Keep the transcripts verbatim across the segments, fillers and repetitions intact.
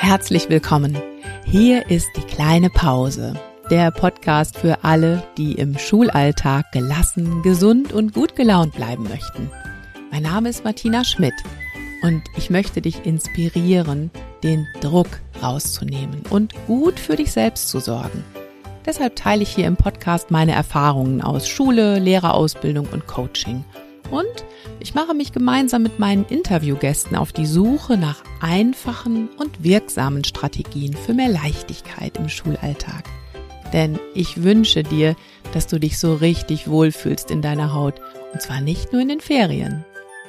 Herzlich willkommen. Hier ist die kleine Pause, der Podcast für alle, die im Schulalltag gelassen, gesund und gut gelaunt bleiben möchten. Mein Name ist Martina Schmidt und ich möchte dich inspirieren, den Druck rauszunehmen und gut für dich selbst zu sorgen. Deshalb teile ich hier im Podcast meine Erfahrungen aus Schule, Lehrerausbildung und Coaching. Und ich mache mich gemeinsam mit meinen Interviewgästen auf die Suche nach einfachen und wirksamen Strategien für mehr Leichtigkeit im Schulalltag. Denn ich wünsche dir, dass du dich so richtig wohlfühlst in deiner Haut, und zwar nicht nur in den Ferien.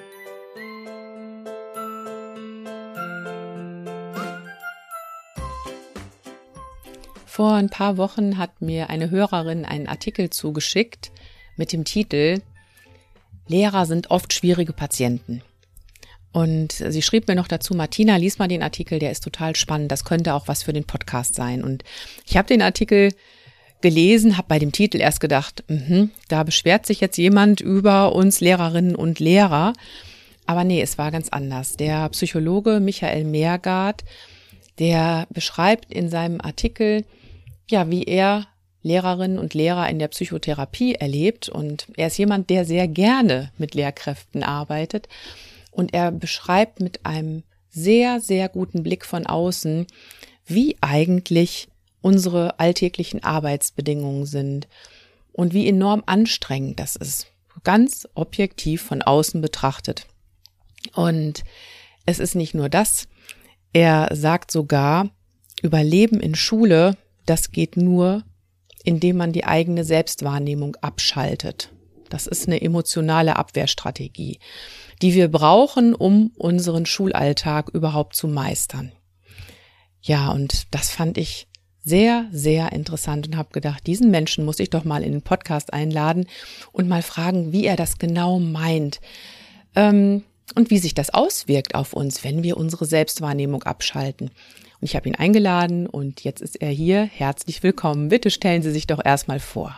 Vor ein paar Wochen hat mir eine Hörerin einen Artikel zugeschickt mit dem Titel Lehrer sind oft schwierige Patienten. Und sie schrieb mir noch dazu, Martina, lies mal den Artikel, der ist total spannend, das könnte auch was für den Podcast sein. Und ich habe den Artikel gelesen, habe bei dem Titel erst gedacht, mh, da beschwert sich jetzt jemand über uns Lehrerinnen und Lehrer. Aber nee, es war ganz anders. Der Psychologe Michael Meergardt, der beschreibt in seinem Artikel, ja, wie er Lehrerinnen und Lehrer in der Psychotherapie erlebt, und er ist jemand, der sehr gerne mit Lehrkräften arbeitet, und er beschreibt mit einem sehr, sehr guten Blick von außen, wie eigentlich unsere alltäglichen Arbeitsbedingungen sind und wie enorm anstrengend das ist, ganz objektiv von außen betrachtet. Und es ist nicht nur das, er sagt sogar, Überleben in Schule, das geht nur, indem man die eigene Selbstwahrnehmung abschaltet. Das ist eine emotionale Abwehrstrategie, die wir brauchen, um unseren Schulalltag überhaupt zu meistern. Ja, und das fand ich sehr, sehr interessant und habe gedacht, diesen Menschen muss ich doch mal in den Podcast einladen und mal fragen, wie er das genau meint ähm, und wie sich das auswirkt auf uns, wenn wir unsere Selbstwahrnehmung abschalten. Und ich habe ihn eingeladen und jetzt ist er hier. Herzlich willkommen. Bitte stellen Sie sich doch erstmal vor.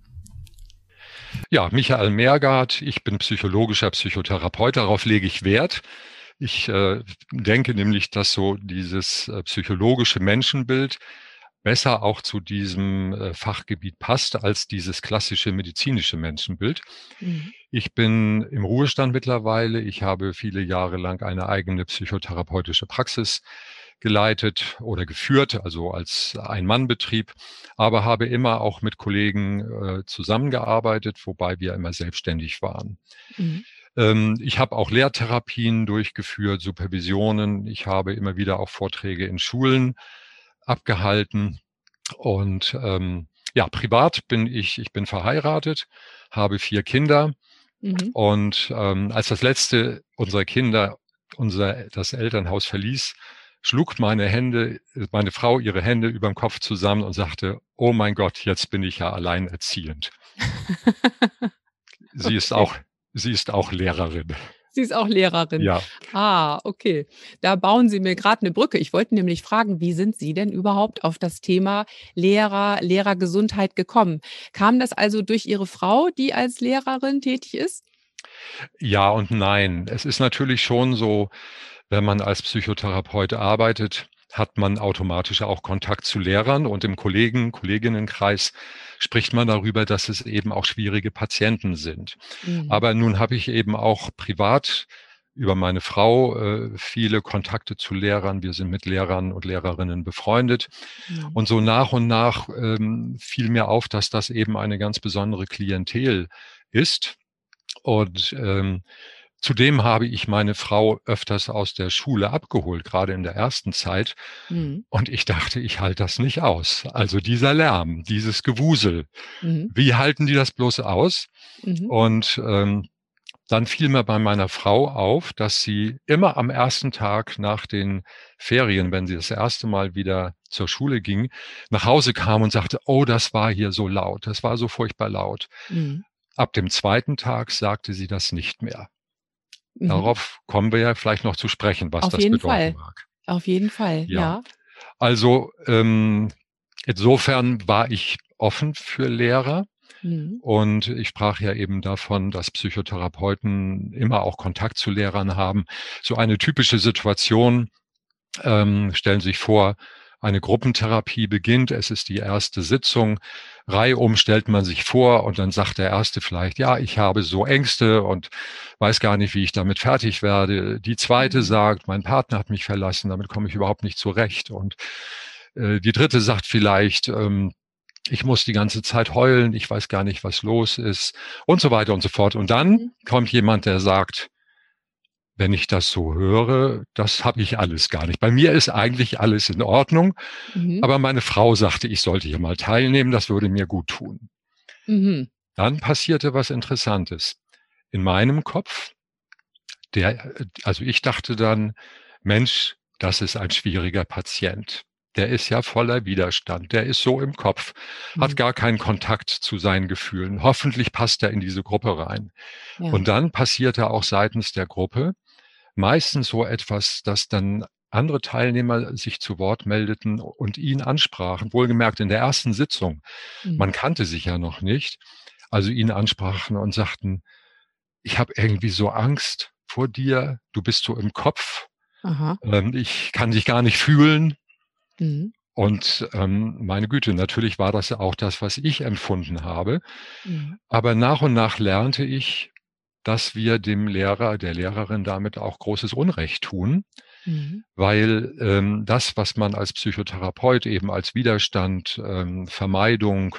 Ja, Michael Meergardt, ich bin psychologischer Psychotherapeut, darauf lege ich Wert. Ich äh, denke nämlich, dass so dieses äh, psychologische Menschenbild besser auch zu diesem äh, Fachgebiet passt als dieses klassische medizinische Menschenbild. Mhm. Ich bin im Ruhestand mittlerweile. Ich habe viele Jahre lang eine eigene psychotherapeutische Praxis geleitet oder geführt, also als Ein-Mann-Betrieb, aber habe immer auch mit Kollegen äh, zusammengearbeitet, wobei wir immer selbstständig waren. Mhm. Ähm, ich habe auch Lehrtherapien durchgeführt, Supervisionen. Ich habe immer wieder auch Vorträge in Schulen abgehalten und ähm, ja, privat bin ich, ich bin verheiratet, habe vier Kinder mhm. und ähm, als das letzte unserer Kinder unser das Elternhaus verließ, schlug meine Hände, meine Frau ihre Hände über dem Kopf zusammen und sagte, oh mein Gott, jetzt bin ich ja alleinerziehend. Sie okay. ist auch, sie ist auch Lehrerin. Sie ist auch Lehrerin. Ja. Ah, okay. Da bauen Sie mir gerade eine Brücke. Ich wollte nämlich fragen, wie sind Sie denn überhaupt auf das Thema Lehrer, Lehrergesundheit gekommen? Kam das also durch Ihre Frau, die als Lehrerin tätig ist? Ja und nein. Es ist natürlich schon so, wenn man als Psychotherapeut arbeitet, hat man automatisch auch Kontakt zu Lehrern, und im Kollegen-, Kolleginnenkreis spricht man darüber, dass es eben auch schwierige Patienten sind. Mhm. Aber nun habe ich eben auch privat über meine Frau äh, viele Kontakte zu Lehrern. Wir sind mit Lehrern und Lehrerinnen befreundet. Mhm. Und so nach und nach ähm, fiel mir auf, dass das eben eine ganz besondere Klientel ist. Und ähm, Zudem habe ich meine Frau öfters aus der Schule abgeholt, gerade in der ersten Zeit. Mhm. Und ich dachte, ich halte das nicht aus. Also dieser Lärm, dieses Gewusel, mhm. wie halten die das bloß aus? Mhm. Und ähm, dann fiel mir bei meiner Frau auf, dass sie immer am ersten Tag nach den Ferien, wenn sie das erste Mal wieder zur Schule ging, nach Hause kam und sagte, oh, das war hier so laut, das war so furchtbar laut. Mhm. Ab dem zweiten Tag sagte sie das nicht mehr. Mhm. Darauf kommen wir ja vielleicht noch zu sprechen, was Auf das jeden bedeuten Fall. mag. Auf jeden Fall, ja. Ja. Also ähm, insofern war ich offen für Lehrer. Mhm. Und ich sprach ja eben davon, dass Psychotherapeuten immer auch Kontakt zu Lehrern haben. So eine typische Situation ähm, stellen Sie sich vor, eine Gruppentherapie beginnt, es ist die erste Sitzung, reihum stellt man sich vor und dann sagt der Erste vielleicht, ja, ich habe so Ängste und weiß gar nicht, wie ich damit fertig werde. Die Zweite sagt, mein Partner hat mich verlassen, damit komme ich überhaupt nicht zurecht. Und äh, die Dritte sagt vielleicht, ähm, ich muss die ganze Zeit heulen, ich weiß gar nicht, was los ist und so weiter und so fort. Und dann Mhm. kommt jemand, der sagt, wenn ich das so höre, das habe ich alles gar nicht. Bei mir ist eigentlich alles in Ordnung, Mhm. aber meine Frau sagte, ich sollte hier mal teilnehmen, das würde mir gut tun. Mhm. Dann passierte was Interessantes. In meinem Kopf, der, also ich dachte dann, Mensch, das ist ein schwieriger Patient. Der ist ja voller Widerstand, der ist so im Kopf, hat Mhm. gar keinen Kontakt zu seinen Gefühlen. Hoffentlich passt er in diese Gruppe rein. Ja. Und dann passierte auch seitens der Gruppe meistens so etwas, dass dann andere Teilnehmer sich zu Wort meldeten und ihn ansprachen, wohlgemerkt in der ersten Sitzung. Mhm. Man kannte sich ja noch nicht, also ihn ansprachen und sagten, ich habe irgendwie so Angst vor dir, du bist so im Kopf, Aha. ähm, ich kann dich gar nicht fühlen. Mhm. Und ähm, meine Güte, natürlich war das auch das, was ich empfunden habe. Mhm. Aber nach und nach lernte ich, dass wir dem Lehrer, der Lehrerin damit auch großes Unrecht tun, Mhm. weil ähm, das, was man als Psychotherapeut eben als Widerstand, ähm, Vermeidung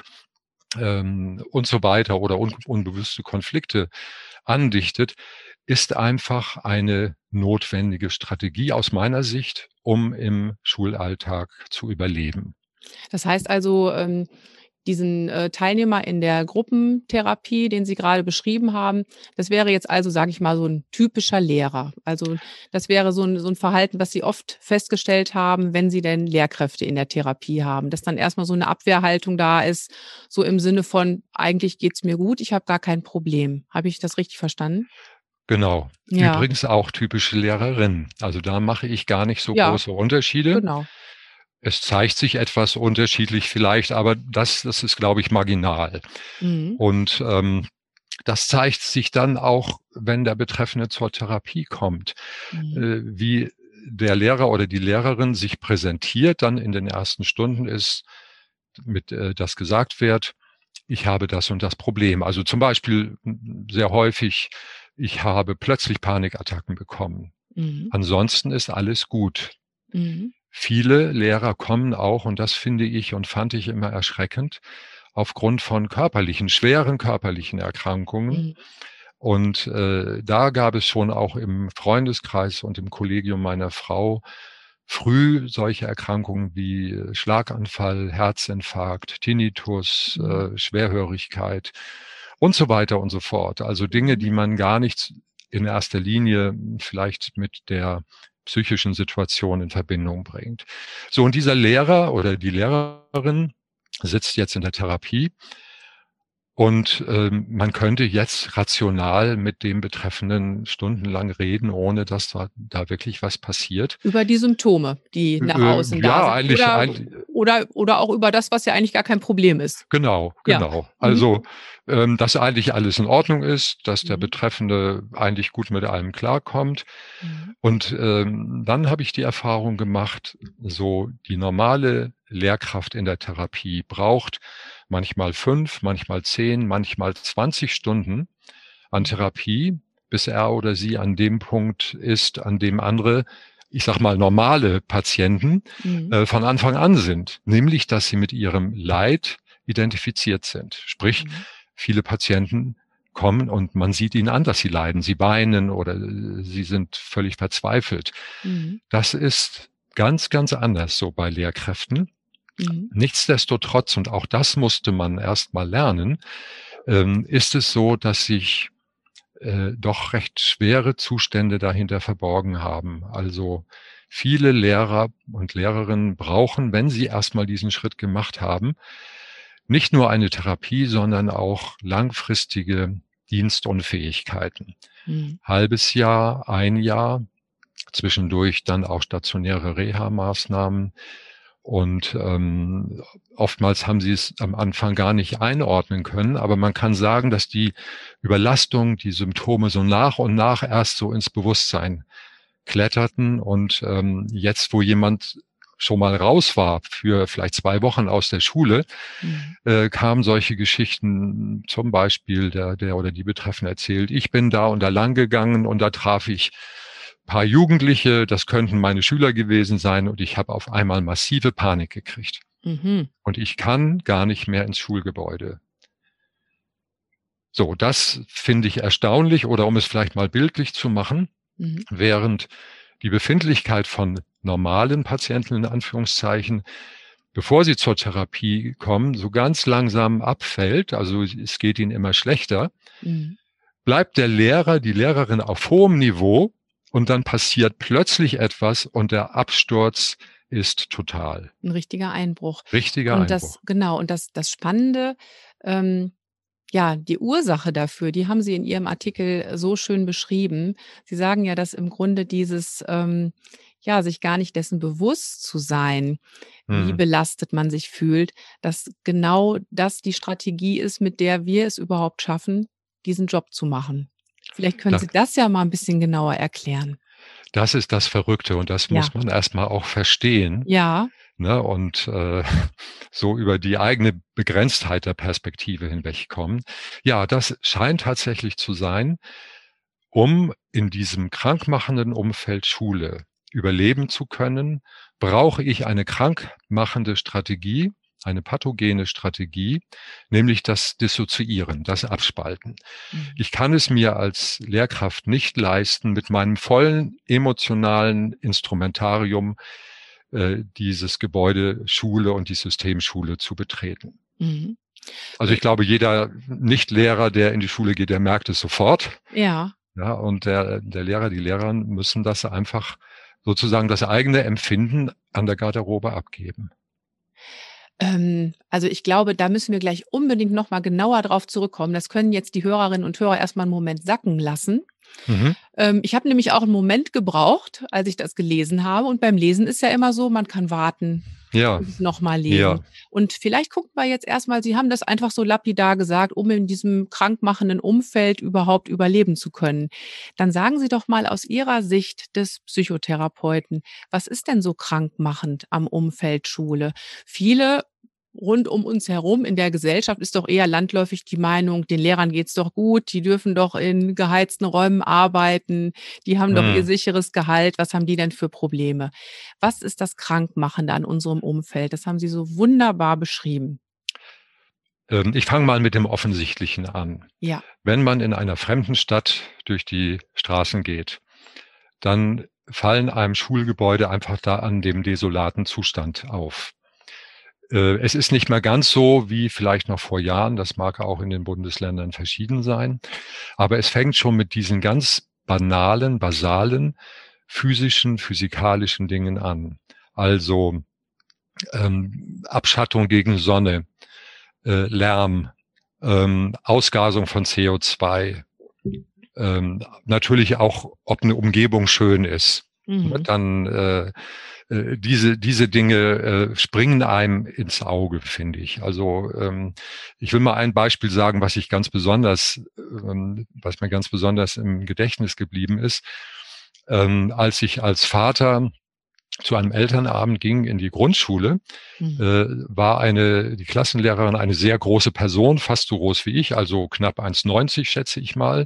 ähm, und so weiter oder un unbewusste Konflikte andichtet, ist einfach eine notwendige Strategie aus meiner Sicht, um im Schulalltag zu überleben. Das heißt also, ähm, diesen, äh, Teilnehmer in der Gruppentherapie, den Sie gerade beschrieben haben, das wäre jetzt also, sage ich mal, so 'n typischer Lehrer. Also, das wäre so 'n so 'n Verhalten, was Sie oft festgestellt haben, wenn Sie denn Lehrkräfte in der Therapie haben, dass dann erst mal so 'ne Abwehrhaltung da ist, so im Sinne von: „Eigentlich geht's mir gut, ich habe gar kein Problem.“ Habe ich das richtig verstanden? Genau. Ja. Übrigens auch typische Lehrerinnen. Also, da mache ich gar nicht so Ja, große Unterschiede. genau. Es zeigt sich etwas unterschiedlich vielleicht, aber das das ist, glaube ich, marginal. Mhm. Und, ähm, das zeigt sich dann auch, wenn der Betreffende zur Therapie kommt, Mhm. äh, wie der Lehrer oder die Lehrerin sich präsentiert dann in den ersten Stunden ist mit äh, dass gesagt wird: „Ich habe das und das Problem.“ Also, zum Beispiel m sehr häufig: „Ich habe plötzlich Panikattacken bekommen. Mhm. Ansonsten ist alles gut.“ Mhm. Viele Lehrer kommen auch, und das finde ich und fand ich immer erschreckend, aufgrund von körperlichen schweren körperlichen Erkrankungen. Mhm. Und, äh, da gab es schon auch im Freundeskreis und im Kollegium meiner Frau früh solche Erkrankungen wie, äh, Schlaganfall, Herzinfarkt, Tinnitus, Mhm. äh, Schwerhörigkeit und so weiter und so fort. Also, Dinge, Mhm. die man gar nicht in erster Linie vielleicht mit der psychischen Situation in Verbindung bringt. So, und dieser Lehrer oder die Lehrerin sitzt jetzt in der Therapie und, ähm, man könnte jetzt rational mit dem Betreffenden stundenlang reden, ohne dass da da wirklich was passiert. Über die Symptome, die Äh, nach äh, außen da ja, sind eigentlich oder eigentlich oder oder auch über das, was ja eigentlich gar kein Problem ist. Genau, Ja. genau. Mhm. Also, ähm, dass eigentlich alles in Ordnung ist, dass der Mhm. Betreffende eigentlich gut mit allem klarkommt. Mhm. Und, ähm, dann habe ich die Erfahrung gemacht, so die normale Lehrkraft in der Therapie braucht manchmal fünf, manchmal zehn, manchmal zwanzig Stunden an Mhm. Therapie, bis er oder sie an dem Punkt ist, an dem andere, ich sage mal, normale Patienten, Mhm. äh, von Anfang an sind. Nämlich, dass sie mit ihrem Leid identifiziert sind. Sprich, Mhm. viele Patienten kommen und man sieht ihnen an, dass sie leiden. Sie weinen oder äh, sie sind völlig verzweifelt. Mhm. Das ist ganz, ganz anders so bei Lehrkräften. Mhm. Nichtsdestotrotz, und auch das musste man erst mal lernen, ähm, ist es so, dass sich äh, doch recht schwere Zustände dahinter verborgen haben. Also, viele Lehrer und Lehrerinnen brauchen, wenn sie erst mal diesen Schritt gemacht haben, nicht nur eine Therapie, sondern auch langfristige Dienstunfähigkeiten. Mhm. Halbes Jahr, ein Jahr, zwischendurch dann auch stationäre Reha-Maßnahmen. Und, ähm, oftmals haben sie es am Anfang gar nicht einordnen können, aber man kann sagen, dass die Überlastung, die Symptome so nach und nach erst so ins Bewusstsein kletterten. Und ähm, jetzt, wo jemand schon mal raus war für vielleicht zwei Wochen aus der Schule, mhm. äh, kamen solche Geschichten, zum Beispiel der, der oder die Betreffende erzählt, ich bin da und da lang gegangen und da traf ich ein paar Jugendliche, das könnten meine Schüler gewesen sein und ich habe auf einmal massive Panik gekriegt. Mhm. Und ich kann gar nicht mehr ins Schulgebäude. So, das finde ich erstaunlich, oder um es vielleicht mal bildlich zu machen, mhm. während die Befindlichkeit von normalen Patienten in Anführungszeichen, bevor sie zur Therapie kommen, so ganz langsam abfällt, also es geht ihnen immer schlechter, mhm. bleibt der Lehrer, die Lehrerin auf hohem Niveau und dann passiert plötzlich etwas und der Absturz ist total. Ein richtiger Einbruch. Richtiger und Einbruch. Das, genau, und das, das Spannende, ähm, ja, die Ursache dafür, die haben Sie in Ihrem Artikel so schön beschrieben. Sie sagen ja, dass im Grunde dieses, ähm, ja, sich gar nicht dessen bewusst zu sein, wie hm. belastet man sich fühlt, dass genau das die Strategie ist, mit der wir es überhaupt schaffen, diesen Job zu machen. Vielleicht können das, Sie das ja mal ein bisschen genauer erklären. Das ist das Verrückte und das ja. muss man erstmal auch verstehen. Ja. Ne, und äh, so über die eigene Begrenztheit der Perspektive hinwegkommen. Ja, das scheint tatsächlich zu sein, um in diesem krankmachenden Umfeld Schule überleben zu können, brauche ich eine krankmachende Strategie, eine pathogene Strategie, nämlich das Dissoziieren, das Abspalten. Mhm. Ich kann es mir als Lehrkraft nicht leisten, mit meinem vollen emotionalen Instrumentarium dieses Gebäude Schule und die Systemschule zu betreten. Mhm. Also ich glaube, jeder Nicht-Lehrer, der in die Schule geht, der merkt es sofort. Ja. Ja, und der, der Lehrer, die Lehrerin müssen das einfach sozusagen das eigene Empfinden an der Garderobe abgeben. Ähm, also ich glaube, da müssen wir gleich unbedingt nochmal genauer drauf zurückkommen. Das können jetzt die Hörerinnen und Hörer erstmal einen Moment sacken lassen. Mhm. Ähm, ich habe nämlich auch einen Moment gebraucht, als ich das gelesen habe. Und beim Lesen ist ja immer so, man kann warten, ja. nochmal lesen. Ja. Und vielleicht gucken wir jetzt erstmal, Sie haben das einfach so lapidar gesagt, um in diesem krankmachenden Umfeld überhaupt überleben zu können. Dann sagen Sie doch mal aus Ihrer Sicht des Psychotherapeuten, was ist denn so krankmachend am Umfeld Schule? Viele rund um uns herum in der Gesellschaft ist doch eher landläufig die Meinung, den Lehrern geht's doch gut, die dürfen doch in geheizten Räumen arbeiten, die haben hm. doch ihr sicheres Gehalt, was haben die denn für Probleme? Was ist das Krankmachende an unserem Umfeld? Das haben Sie so wunderbar beschrieben. Ähm, ich fange mal mit dem Offensichtlichen an. Ja. Wenn man in einer fremden Stadt durch die Straßen geht, dann fallen einem Schulgebäude einfach da an dem desolaten Zustand auf. Es ist nicht mehr ganz so wie vielleicht noch vor Jahren, das mag auch in den Bundesländern verschieden sein, aber es fängt schon mit diesen ganz banalen, basalen, physischen, physikalischen Dingen an. Also ähm, Abschattung gegen Sonne, äh, Lärm, ähm, Ausgasung von C O zwei, ähm, natürlich auch, ob eine Umgebung schön ist. Mhm. Dann äh, Diese, diese Dinge äh, springen einem ins Auge, finde ich. Also ähm, ich will mal ein Beispiel sagen, was ich ganz besonders, ähm, was mir ganz besonders im Gedächtnis geblieben ist. Ähm, als ich als Vater zu einem Elternabend ging in die Grundschule, mhm. äh, war eine die Klassenlehrerin eine sehr große Person, fast so groß wie ich, also knapp eins neunzig schätze ich mal.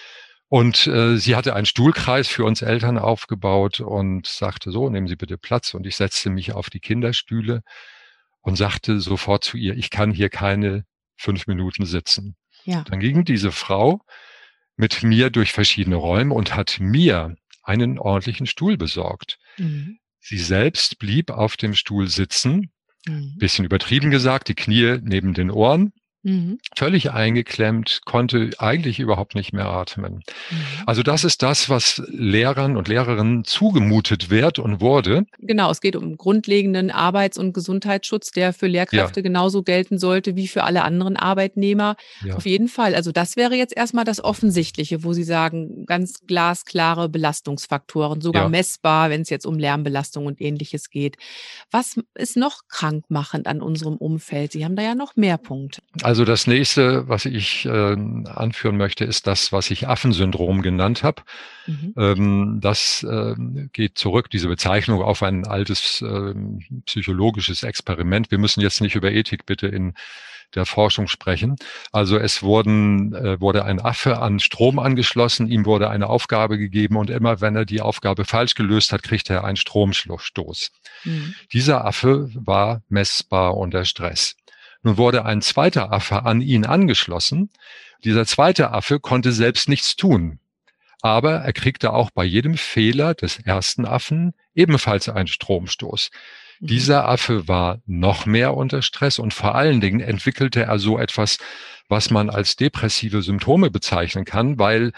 Und äh, sie hatte einen Stuhlkreis für uns Eltern aufgebaut und sagte so, nehmen Sie bitte Platz. Und ich setzte mich auf die Kinderstühle und sagte sofort zu ihr, ich kann hier keine fünf Minuten sitzen. Ja. Dann ging diese Frau mit mir durch verschiedene Räume und hat mir einen ordentlichen Stuhl besorgt. Mhm. Sie selbst blieb auf dem Stuhl sitzen, mhm. bisschen übertrieben gesagt, die Knie neben den Ohren. Mhm. Völlig eingeklemmt, konnte eigentlich überhaupt nicht mehr atmen. Mhm. Also das ist das, was Lehrern und Lehrerinnen zugemutet wird und wurde. Genau, es geht um grundlegenden Arbeits- und Gesundheitsschutz, der für Lehrkräfte ja. genauso gelten sollte wie für alle anderen Arbeitnehmer. Ja. Auf jeden Fall. Also das wäre jetzt erstmal das Offensichtliche, wo Sie sagen, ganz glasklare Belastungsfaktoren, sogar ja. messbar, wenn es jetzt um Lärmbelastung und Ähnliches geht. Was ist noch krankmachend an unserem Umfeld? Sie haben da ja noch mehr Punkte. Also das nächste, was ich äh, anführen möchte, ist das, was ich Affensyndrom genannt habe. Mhm. Ähm, das äh, geht zurück, diese Bezeichnung, auf ein altes äh, psychologisches Experiment. Wir müssen jetzt nicht über Ethik bitte in der Forschung sprechen. Also es wurden, äh, wurde ein Affe an Strom angeschlossen, ihm wurde eine Aufgabe gegeben und immer wenn er die Aufgabe falsch gelöst hat, kriegt er einen Stromstoß. Mhm. Dieser Affe war messbar unter Stress. Nun wurde ein zweiter Affe an ihn angeschlossen. Dieser zweite Affe konnte selbst nichts tun. Aber er kriegte auch bei jedem Fehler des ersten Affen ebenfalls einen Stromstoß. Mhm. Dieser Affe war noch mehr unter Stress und vor allen Dingen entwickelte er so etwas, was man als depressive Symptome bezeichnen kann, weil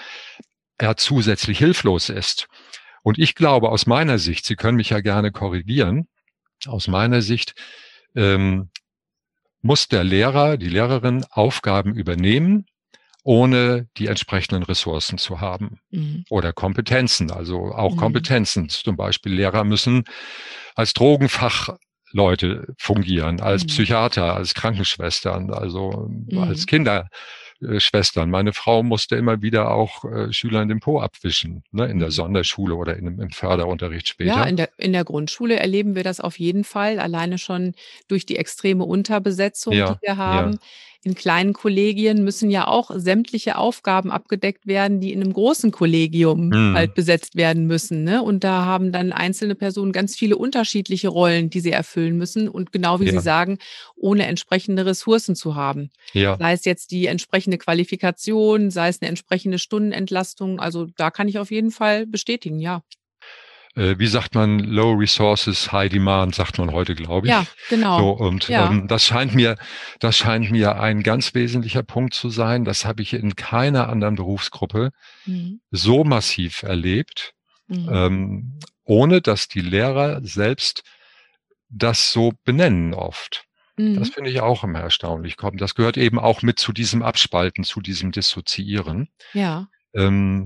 er zusätzlich hilflos ist. Und ich glaube aus meiner Sicht, Sie können mich ja gerne korrigieren, aus meiner Sicht ähm, muss der Lehrer, die Lehrerin Aufgaben übernehmen, ohne die entsprechenden Ressourcen zu haben. Mhm. Oder Kompetenzen, also auch mhm. Kompetenzen. Zum Beispiel Lehrer müssen als Drogenfachleute fungieren, als mhm. Psychiater, als Krankenschwestern, also mhm. als Kinderschwestern. Meine Frau musste immer wieder auch äh, Schülern den Po abwischen, ne, in der Sonderschule oder in, im Förderunterricht später. Ja, in der, in der Grundschule erleben wir das auf jeden Fall, alleine schon durch die extreme Unterbesetzung, ja, die wir haben. Ja. In kleinen Kollegien müssen ja auch sämtliche Aufgaben abgedeckt werden, die in einem großen Kollegium hm. halt besetzt werden müssen, ne? Und da haben dann einzelne Personen ganz viele unterschiedliche Rollen, die sie erfüllen müssen. Und genau wie ja. Sie sagen, ohne entsprechende Ressourcen zu haben. Ja. Sei es jetzt die entsprechende Qualifikation, sei es eine entsprechende Stundenentlastung. Also da kann ich auf jeden Fall bestätigen, ja. Wie sagt man, Low Resources, High Demand, sagt man heute, glaube ich. Ja, genau. So, und ja. ähm, das scheint mir, das scheint mir ein ganz wesentlicher Punkt zu sein. Das habe ich in keiner anderen Berufsgruppe mhm. so massiv erlebt, mhm. ähm, ohne dass die Lehrer selbst das so benennen oft. Mhm. Das finde ich auch immer erstaunlich. Das gehört eben auch mit zu diesem Abspalten, zu diesem Dissoziieren. Ja. Ähm,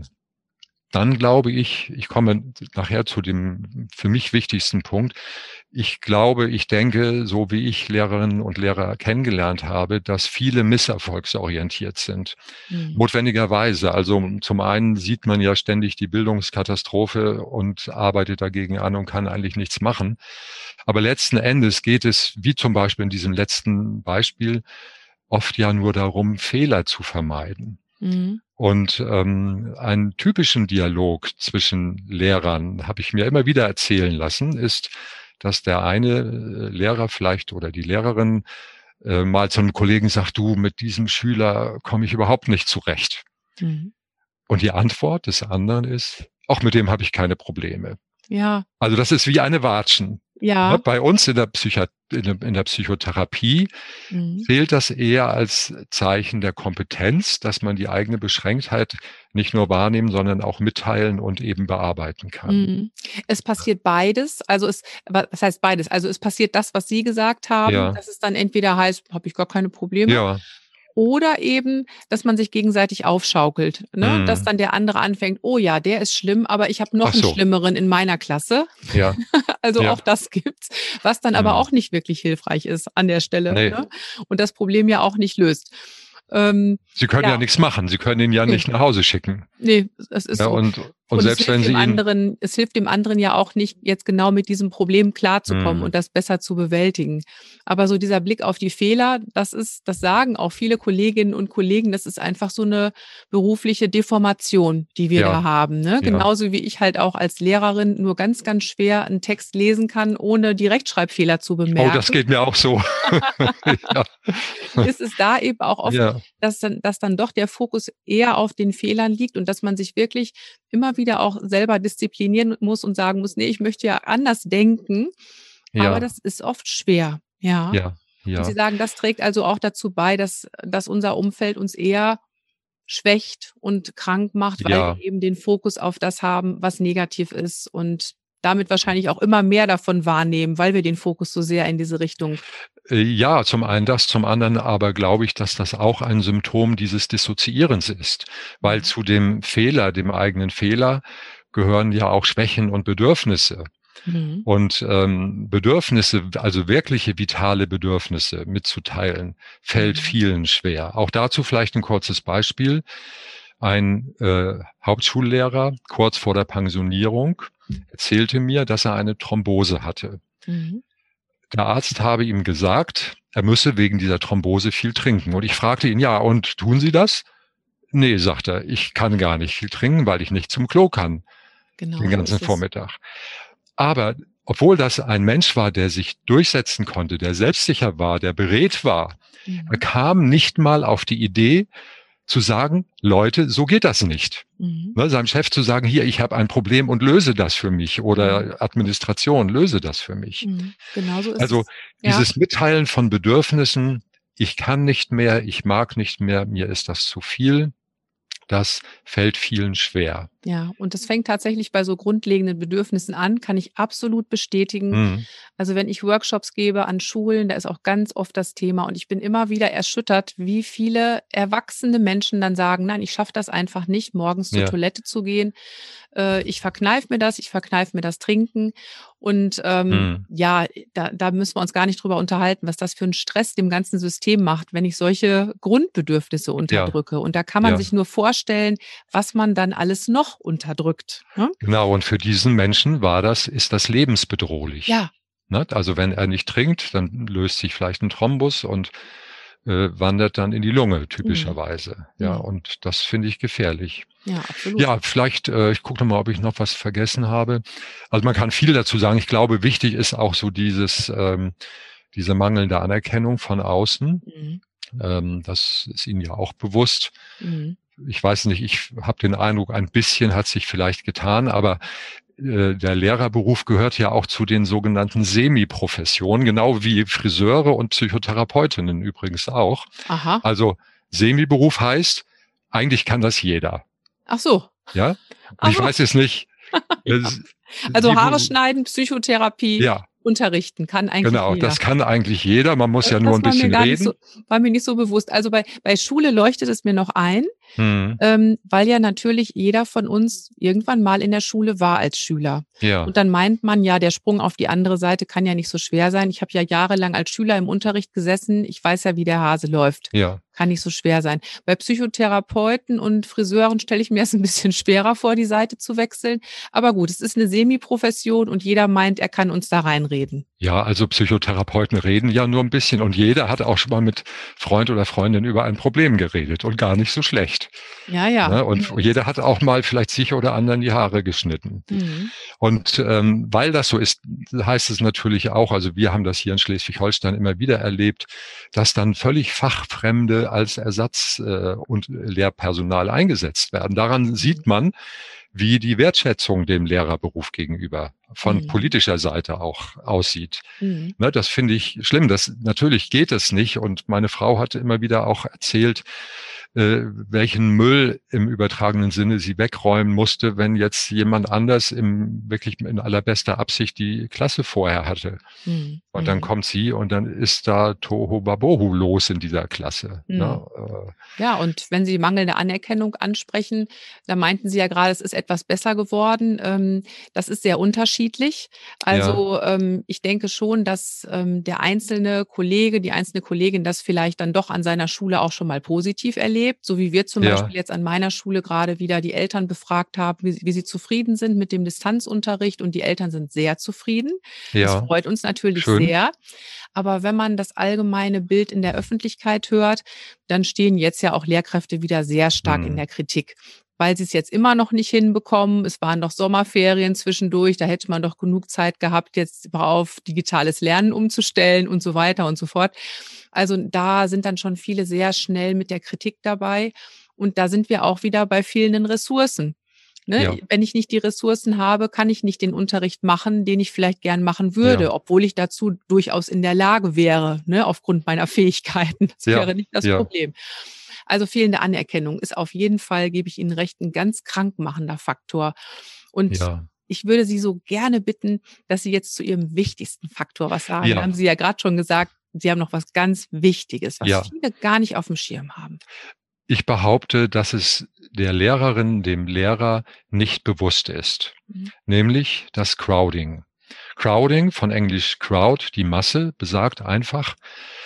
Dann glaube ich, ich komme nachher zu dem für mich wichtigsten Punkt. Ich glaube, ich denke, so wie ich Lehrerinnen und Lehrer kennengelernt habe, dass viele misserfolgsorientiert sind. Mhm. Notwendigerweise. Also zum einen sieht man ja ständig die Bildungskatastrophe und arbeitet dagegen an und kann eigentlich nichts machen. Aber letzten Endes geht es, wie zum Beispiel in diesem letzten Beispiel, oft ja nur darum, Fehler zu vermeiden. Mhm. Und ähm, einen typischen Dialog zwischen Lehrern, habe ich mir immer wieder erzählen lassen, ist, dass der eine Lehrer vielleicht oder die Lehrerin äh, mal zu einem Kollegen sagt, du, mit diesem Schüler komme ich überhaupt nicht zurecht. Mhm. Und die Antwort des anderen ist, auch mit dem habe ich keine Probleme. Ja. Also das ist wie eine Watschen. Ja. Ja, bei uns in der, Psychi- in der, in der Psychotherapie mhm. zählt das eher als Zeichen der Kompetenz, dass man die eigene Beschränktheit nicht nur wahrnehmen, sondern auch mitteilen und eben bearbeiten kann. Mhm. Es passiert beides. Also es, was heißt beides? Also es passiert das, was Sie gesagt haben, ja. dass es dann entweder heißt, habe ich gar keine Probleme. Ja. Oder eben, dass man sich gegenseitig aufschaukelt, ne? Mm. Dass dann der andere anfängt, oh ja, der ist schlimm, aber ich habe noch so. einen Schlimmeren in meiner Klasse. Ja. Also ja. auch das gibt's, was dann mm. aber auch nicht wirklich hilfreich ist an der Stelle. Nee. Ne? Und das Problem ja auch nicht löst. Ähm, Sie können ja. ja nichts machen. Sie können ihn ja nee. nicht nach Hause schicken. Nee, es ist ja, so. Und, und, und selbst wenn Sie dem ihn anderen, es hilft dem anderen ja auch nicht, jetzt genau mit diesem Problem klarzukommen Mhm. und das besser zu bewältigen. Aber so dieser Blick auf die Fehler, das ist, das sagen auch viele Kolleginnen und Kollegen, das ist einfach so eine berufliche Deformation, die wir Ja. da haben. Ne? Ja. Genauso wie ich halt auch als Lehrerin nur ganz, ganz schwer einen Text lesen kann, ohne die Rechtschreibfehler zu bemerken. Oh, das geht mir auch so. ja. Ist es da eben auch oft, Ja. dass dann, dass dann doch der Fokus eher auf den Fehlern liegt und dass man sich wirklich immer wieder auch selber disziplinieren muss und sagen muss, nee, ich möchte ja anders denken. Ja. Aber das ist oft schwer. Ja. Ja. Ja. Und Sie sagen, das trägt also auch dazu bei, dass, dass unser Umfeld uns eher schwächt und krank macht, weil Ja. wir eben den Fokus auf das haben, was negativ ist und damit wahrscheinlich auch immer mehr davon wahrnehmen, weil wir den Fokus so sehr in diese Richtung. Äh, Ja, zum einen das, zum anderen aber glaube ich, dass das auch ein Symptom dieses Dissoziierens ist, weil zu dem Fehler, dem eigenen Fehler, gehören ja auch Schwächen und Bedürfnisse. Mhm. Und ähm, Bedürfnisse, also wirkliche vitale Bedürfnisse mitzuteilen, fällt Mhm. vielen schwer. Auch dazu vielleicht ein kurzes Beispiel. Ein äh, Hauptschullehrer kurz vor der Pensionierung erzählte mir, dass er eine Thrombose hatte. Mhm. Der Arzt habe ihm gesagt, er müsse wegen dieser Thrombose viel trinken. Und ich fragte ihn, ja, und tun Sie das? Nee, sagt er, ich kann gar nicht viel trinken, weil ich nicht zum Klo kann, Genau den so ganzen ist es. Vormittag. Aber obwohl das ein Mensch war, der sich durchsetzen konnte, der selbstsicher war, der beredt war, Mhm. er kam nicht mal auf die Idee zu sagen, Leute, so geht das nicht. Mhm. Ne, seinem Chef zu sagen, hier, ich habe ein Problem und löse das für mich, oder Mhm. Administration, löse das für mich. Mhm. Genau so ist Also es. Ja. dieses Mitteilen von Bedürfnissen, ich kann nicht mehr, ich mag nicht mehr, mir ist das zu viel, das fällt vielen schwer. Ja, und das fängt tatsächlich bei so grundlegenden Bedürfnissen an, kann ich absolut bestätigen. Mhm. Also wenn ich Workshops gebe an Schulen, da ist auch ganz oft das Thema und ich bin immer wieder erschüttert, wie viele erwachsene Menschen dann sagen, nein, ich schaffe das einfach nicht, morgens zur Ja. Toilette zu gehen. Äh, ich verkneife mir das, ich verkneife mir das Trinken. Und ähm, Mhm. ja, da, da müssen wir uns gar nicht drüber unterhalten, was das für einen Stress dem ganzen System macht, wenn ich solche Grundbedürfnisse Ja. unterdrücke. Und da kann man Ja. sich nur vorstellen, was man dann alles noch unterdrückt. Ne? Genau, und für diesen Menschen war das, ist das lebensbedrohlich. Ja. Ne? Also wenn er nicht trinkt, dann löst sich vielleicht ein Thrombus und äh, wandert dann in die Lunge, typischerweise. Mhm. Ja, Mhm. und das finde ich gefährlich. Ja, absolut. Ja, vielleicht, äh, ich gucke noch mal, ob ich noch was vergessen habe. Also man kann viel dazu sagen. Ich glaube, wichtig ist auch so dieses, ähm, diese mangelnde Anerkennung von außen. Mhm. Ähm, das ist Ihnen ja auch bewusst. Mhm. Ich weiß nicht, ich habe den Eindruck, ein bisschen hat sich vielleicht getan, aber äh, der Lehrerberuf gehört ja auch zu den sogenannten Semi-Professionen, genau wie Friseure und Psychotherapeutinnen übrigens auch. Aha. Also Semi-Beruf heißt, eigentlich kann das jeder. Ach so. Ja? Und Ach ich so. weiß jetzt nicht. Ja. es- Also die- Haare schneiden, Psychotherapie, Ja, unterrichten kann eigentlich genau. jeder. Das kann eigentlich jeder. Man muss ja nur Das ein war mir bisschen gar nicht so, reden. war mir nicht so bewusst. Also bei, bei Schule leuchtet es mir noch ein, Hm. ähm, weil ja natürlich jeder von uns irgendwann mal in der Schule war als Schüler. Ja, Und dann meint man ja, der Sprung auf die andere Seite kann ja nicht so schwer sein. Ich habe ja jahrelang als Schüler im Unterricht gesessen. Ich weiß ja, wie der Hase läuft. ja. Kann nicht so schwer sein. Bei Psychotherapeuten und Friseuren stelle ich mir es ein bisschen schwerer vor, die Seite zu wechseln. Aber gut, es ist eine Semi-Profession und jeder meint, er kann uns da reinreden. Ja, also Psychotherapeuten reden ja nur ein bisschen und jeder hat auch schon mal mit Freund oder Freundin über ein Problem geredet und gar nicht so schlecht. Ja, ja. Ne? Und jeder hat auch mal vielleicht sich oder anderen die Haare geschnitten. Mhm. Und ähm, weil das so ist, heißt es natürlich auch, also wir haben das hier in Schleswig-Holstein immer wieder erlebt, dass dann völlig Fachfremde als Ersatz äh, und Lehrpersonal eingesetzt werden. Daran sieht man, wie die Wertschätzung dem Lehrerberuf gegenüber von Mhm. politischer Seite auch aussieht. Mhm. Ne, das finde ich schlimm. Das, natürlich geht es nicht. Und meine Frau hatte immer wieder auch erzählt, äh, welchen Müll im übertragenen Sinne sie wegräumen musste, wenn jetzt jemand anders im wirklich in allerbester Absicht die Klasse vorher hatte. Mhm. Und dann kommt sie und dann ist da Tohu Wabohu los in dieser Klasse. Mhm. Ne? Äh, Ja, und wenn Sie mangelnde Anerkennung ansprechen, da meinten Sie ja gerade, es ist etwas besser geworden. Ähm, das ist sehr unterschiedlich. Also ähm, ich denke schon, dass ähm, der einzelne Kollege, die einzelne Kollegin das vielleicht dann doch an seiner Schule auch schon mal positiv erlebt, so wie wir zum Ja. Beispiel jetzt an meiner Schule gerade wieder die Eltern befragt haben, wie, wie sie zufrieden sind mit dem Distanzunterricht und die Eltern sind sehr zufrieden. Das ja, freut uns natürlich schön. sehr. Aber wenn man das allgemeine Bild in der Öffentlichkeit hört, dann stehen jetzt ja auch Lehrkräfte wieder sehr stark in Hm. der Kritik, weil sie es jetzt immer noch nicht hinbekommen. Es waren doch Sommerferien zwischendurch, da hätte man doch genug Zeit gehabt, jetzt auf digitales Lernen umzustellen und so weiter und so fort. Also da sind dann schon viele sehr schnell mit der Kritik dabei. Und da sind wir auch wieder bei fehlenden Ressourcen. Ne? Ja. Wenn ich nicht die Ressourcen habe, kann ich nicht den Unterricht machen, den ich vielleicht gern machen würde, Ja. obwohl ich dazu durchaus in der Lage wäre, ne, aufgrund meiner Fähigkeiten. Das Ja. wäre nicht das Ja. Problem. Also fehlende Anerkennung ist auf jeden Fall, gebe ich Ihnen recht, ein ganz krankmachender Faktor. Und Ja. ich würde Sie so gerne bitten, dass Sie jetzt zu Ihrem wichtigsten Faktor was sagen. Ja. Da haben Sie ja gerade schon gesagt, Sie haben noch was ganz Wichtiges, was Ja. viele gar nicht auf dem Schirm haben. Ich behaupte, dass es der Lehrerin, dem Lehrer nicht bewusst ist, Mhm. nämlich das Crowding. Crowding, von Englisch Crowd, die Masse, besagt einfach,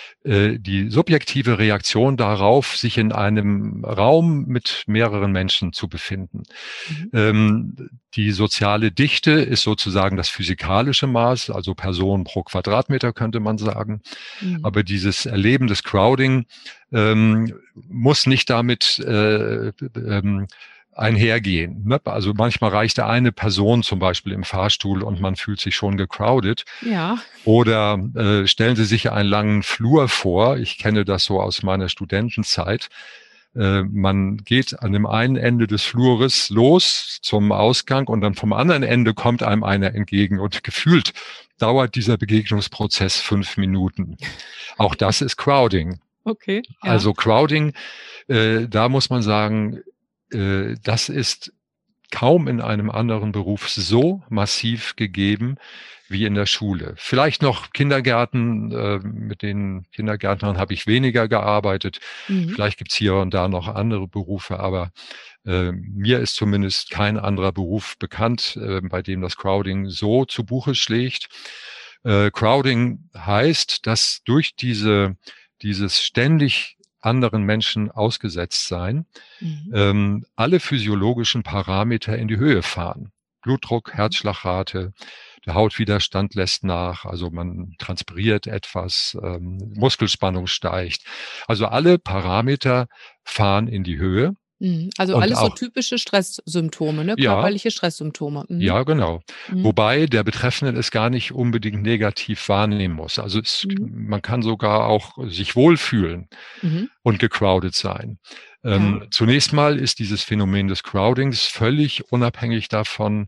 die subjektive Reaktion darauf, sich in einem Raum mit mehreren Menschen zu befinden. Mhm. Ähm, die soziale Dichte ist sozusagen das physikalische Maß, also Personen pro Quadratmeter könnte man sagen. Mhm. Aber dieses Erleben des Crowding ähm, muss nicht damit äh, ähm, einhergehen. Ne? Also manchmal reicht eine Person zum Beispiel im Fahrstuhl und man fühlt sich schon gecrowded. Ja. Oder äh, stellen Sie sich einen langen Flur vor. Ich kenne das so aus meiner Studentenzeit. Äh, man geht an dem einen Ende des Flures los zum Ausgang und dann vom anderen Ende kommt einem einer entgegen und gefühlt dauert dieser Begegnungsprozess fünf Minuten. Auch das ist Crowding. Okay. Ja. Also Crowding, äh, da muss man sagen, äh, das ist kaum in einem anderen Beruf so massiv gegeben wie in der Schule. Vielleicht noch Kindergärten, äh, mit den Kindergärtnern habe ich weniger gearbeitet. Mhm. Vielleicht gibt's hier und da noch andere Berufe, aber äh, mir ist zumindest kein anderer Beruf bekannt, äh, bei dem das Crowding so zu Buche schlägt. Äh, Crowding heißt, dass durch diese dieses ständig anderen Menschen ausgesetzt sein, mhm. ähm, alle physiologischen Parameter in die Höhe fahren. Blutdruck, Herzschlagrate, der Hautwiderstand lässt nach, also man transpiriert etwas, ähm, Muskelspannung steigt. Also alle Parameter fahren in die Höhe. Also und alles auch, so typische Stresssymptome, ne? Ja, Körperliche Stresssymptome. Mhm. Ja, genau. Mhm. Wobei der Betreffende es gar nicht unbedingt negativ wahrnehmen muss. Also es, mhm. man kann sogar auch sich wohlfühlen mhm. und gecrowded sein. Ähm, ja. Zunächst mal ist dieses Phänomen des Crowdings völlig unabhängig davon,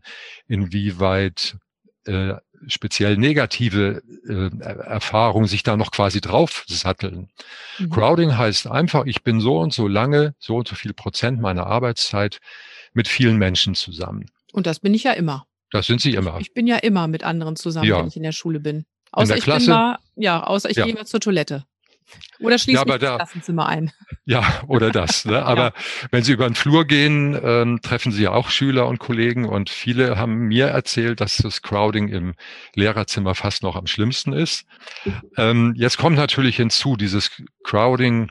inwieweit äh, speziell negative äh, Erfahrungen sich da noch quasi draufsatteln. Mhm. Crowding heißt einfach, ich bin so und so lange, so und so viel Prozent meiner Arbeitszeit mit vielen Menschen zusammen. Und das bin ich ja immer. Das sind Sie immer. Ich, ich bin ja immer mit anderen zusammen, Ja. wenn ich in der Schule bin. Außer in der ich Klasse? bin mal, ja, außer ich Ja. gehe mal zur Toilette. Oder schließe Ja, mich aber ins da- Klassenzimmer ein. Ja, oder das. Ne? Aber wenn Sie über den Flur gehen, ähm, treffen Sie ja auch Schüler und Kollegen und viele haben mir erzählt, dass das Crowding im Lehrerzimmer fast noch am schlimmsten ist. Ähm, jetzt kommt natürlich hinzu, dieses Crowding,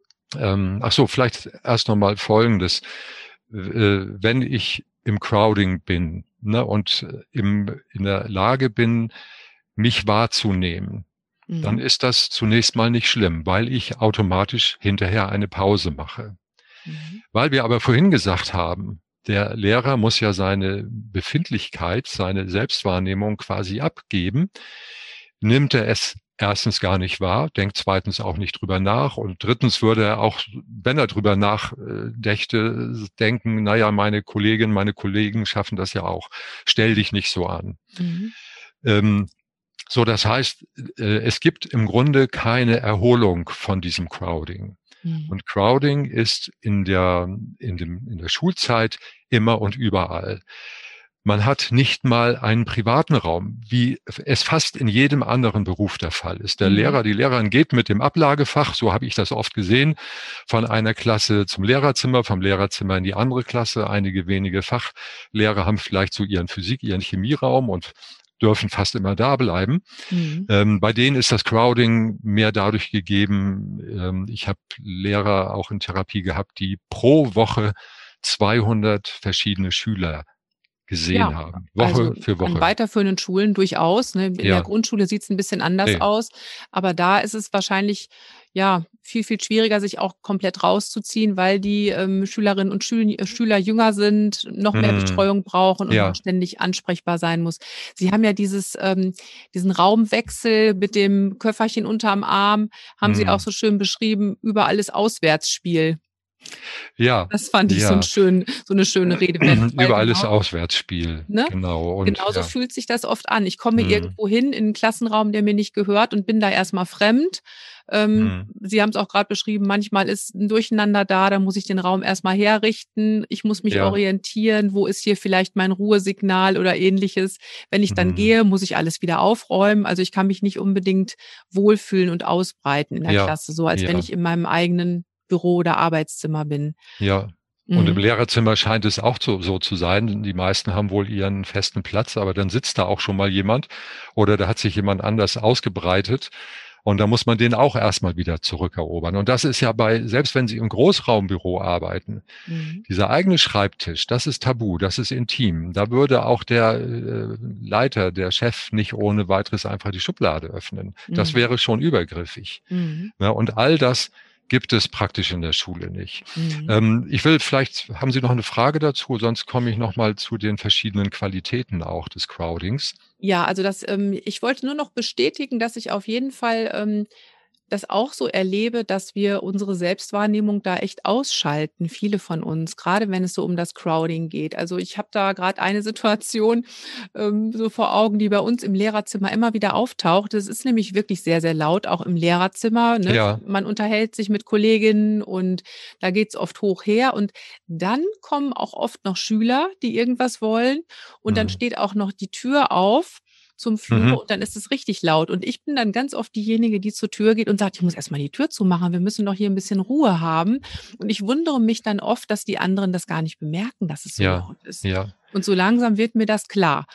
ähm, ach so, vielleicht erst nochmal Folgendes. Äh, wenn ich im Crowding bin, ne, und im, in der Lage bin, mich wahrzunehmen, Mhm. dann ist das zunächst mal nicht schlimm, weil ich automatisch hinterher eine Pause mache. Mhm. Weil wir aber vorhin gesagt haben, der Lehrer muss ja seine Befindlichkeit, seine Selbstwahrnehmung quasi abgeben, nimmt er es erstens gar nicht wahr, denkt zweitens auch nicht drüber nach und drittens würde er auch, wenn er drüber nachdächte, denken, naja, meine Kolleginnen, meine Kollegen schaffen das ja auch. Stell dich nicht so an. Mhm. Ähm, So, das heißt, es gibt im Grunde keine Erholung von diesem Crowding. Mhm. Und Crowding ist in der, in dem, in der Schulzeit immer und überall. Man hat nicht mal einen privaten Raum, wie es fast in jedem anderen Beruf der Fall ist. Der Mhm. Lehrer, die Lehrerin geht mit dem Ablagefach, so habe ich das oft gesehen, von einer Klasse zum Lehrerzimmer, vom Lehrerzimmer in die andere Klasse. Einige wenige Fachlehrer haben vielleicht so ihren Physik-, ihren Chemieraum und dürfen fast immer da bleiben. Mhm. Ähm, bei denen ist das Crowding mehr dadurch gegeben, ähm, ich habe Lehrer auch in Therapie gehabt, die pro Woche zweihundert verschiedene Schüler gesehen Ja, haben, Woche also für an Woche. weiterführenden Schulen durchaus. Ne? In Ja. der Grundschule sieht es ein bisschen anders Nee. aus, aber da ist es wahrscheinlich ja viel, viel schwieriger, sich auch komplett rauszuziehen, weil die ähm, Schülerinnen und Schül äh, Schüler jünger sind, noch mehr Mhm. Betreuung brauchen und Ja. man ständig ansprechbar sein muss. Sie haben ja dieses, ähm, diesen Raumwechsel mit dem Köfferchen unterm Arm, haben Sie Mhm. auch so schön beschrieben, überall ist Auswärtsspiel. Ja, Das fand ich so, ein ja. schön, so eine schöne Redewendung. weil Überall ist genau- Auswärtsspiel. Ne? Genau. Und, Genauso ja. fühlt sich das oft an. Ich komme Mhm. irgendwo hin in einen Klassenraum, der mir nicht gehört und bin da erstmal fremd. Ähm, Mhm. Sie haben es auch gerade beschrieben, manchmal ist ein Durcheinander da, da muss ich den Raum erstmal herrichten. Ich muss mich Ja. orientieren, wo ist hier vielleicht mein Ruhesignal oder ähnliches. Wenn ich dann Mhm. gehe, muss ich alles wieder aufräumen. Also ich kann mich nicht unbedingt wohlfühlen und ausbreiten in der Ja. Klasse, so als Ja. wenn ich in meinem eigenen Büro oder Arbeitszimmer bin. Ja. Und im Mhm. Lehrerzimmer scheint es auch so, so zu sein. Die meisten haben wohl ihren festen Platz, aber dann sitzt da auch schon mal jemand oder da hat sich jemand anders ausgebreitet. Und da muss man den auch erstmal wieder zurückerobern. Und das ist ja bei, selbst wenn Sie im Großraumbüro arbeiten, Mhm. dieser eigene Schreibtisch, das ist tabu, das ist intim. Da würde auch der äh, Leiter, der Chef nicht ohne weiteres einfach die Schublade öffnen. Das Mhm. wäre schon übergriffig. Mhm. Ja, und all das gibt es praktisch in der Schule nicht. Mhm. Ähm, ich will vielleicht, haben Sie noch eine Frage dazu? Sonst komme ich noch mal zu den verschiedenen Qualitäten auch des Crowdings. Ja, also das, ähm ich wollte nur noch bestätigen, dass ich auf jeden Fall, ähm, das auch so erlebe, dass wir unsere Selbstwahrnehmung da echt ausschalten, viele von uns, gerade wenn es so um das Crowding geht. Also, ich habe da gerade eine Situation, ähm, so vor Augen, die bei uns im Lehrerzimmer immer wieder auftaucht. Es ist nämlich wirklich sehr, sehr laut, auch im Lehrerzimmer, ne? Ja, Man unterhält sich mit Kolleginnen und da geht's oft hoch her und dann kommen auch oft noch Schüler, die irgendwas wollen und dann mhm. steht auch noch die Tür auf zum Mhm. Flur und dann ist es richtig laut. Und ich bin dann ganz oft diejenige, die zur Tür geht und sagt: „Ich muss erst mal die Tür zumachen. Wir müssen doch hier 'n bisschen Ruhe haben.“ Und ich wundere mich dann oft, dass die anderen das gar nicht bemerken, dass es so Ja, laut ist. ja. Und so langsam wird mir das klar.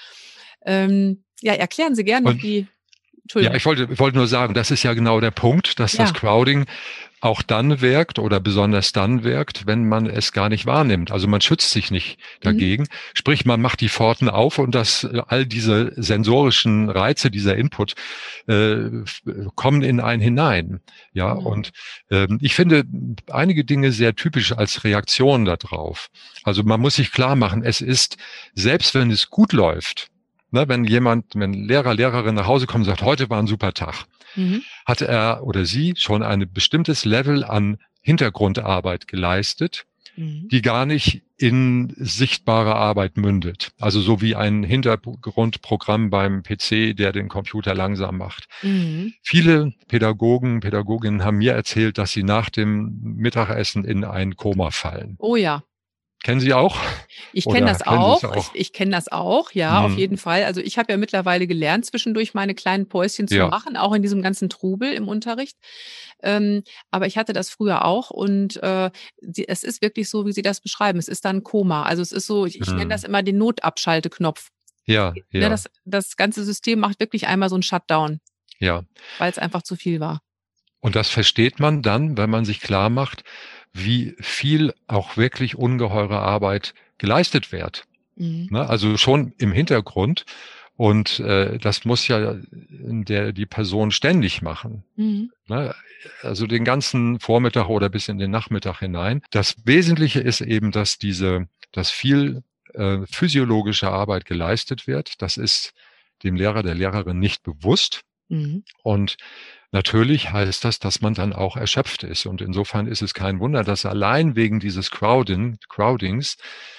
Ähm, ja, erklären Sie gern noch Und die ja, Entschuldigung. ich wollte, ich wollte nur sagen, das ist ja genau der Punkt, dass das Ja. Crowding auch dann wirkt oder besonders dann wirkt, wenn man es gar nicht wahrnimmt. Also man schützt sich nicht Mhm. dagegen. Sprich, man macht die Pforten auf und das, all diese sensorischen Reize, dieser Input, äh, kommen in einen hinein. Ja, Genau. und ähm, ich finde einige Dinge sehr typisch als Reaktion darauf. Also man muss sich klar machen, es ist, selbst wenn es gut läuft, ne, wenn jemand, wenn Lehrer, Lehrerin nach Hause kommt und sagt, heute war ein super Tag, Mhm. hat er oder sie schon ein bestimmtes Level an Hintergrundarbeit geleistet, Mhm. die gar nicht in sichtbare Arbeit mündet. Also so wie ein Hintergrundprogramm beim P C, der den Computer langsam macht. Mhm. Viele Pädagogen, Pädagoginnen haben mir erzählt, dass sie nach dem Mittagessen in ein Koma fallen. Oh ja. Kennen Sie auch? Ich kenne Oder das kennen Sie es auch. Ich auch? ich kenne das auch, ja, auf Mhm. jeden Fall. Also, ich habe ja mittlerweile gelernt, zwischendurch meine kleinen Päuschen zu Ja, machen, auch in diesem ganzen Trubel im Unterricht. Ähm, aber ich hatte das früher auch und, äh, sie es ist wirklich so, wie Sie das beschreiben. Es ist dann Koma. Also, es ist so, ich ich nenne das mhm. immer den Notabschalteknopf. Ja, Ne, ja, das das ganze System macht wirklich einmal so 'n Shutdown, ja. weil's einfach zu viel war. Und das versteht man dann, wenn man sich klar macht, wie viel auch wirklich ungeheure Arbeit geleistet wird. Mhm. Ne? Also schon im Hintergrund. Und äh, das muss ja der die Person ständig machen. Mhm. Ne? Also den ganzen Vormittag oder bis in den Nachmittag hinein. Das Wesentliche ist eben, dass diese, dass viel äh, physiologische Arbeit geleistet wird. Das ist dem Lehrer, der Lehrerin nicht bewusst. Mhm. Und natürlich heißt das, dass man dann auch erschöpft ist. Und insofern ist es kein Wunder, dass allein wegen dieses Crowding, Crowdings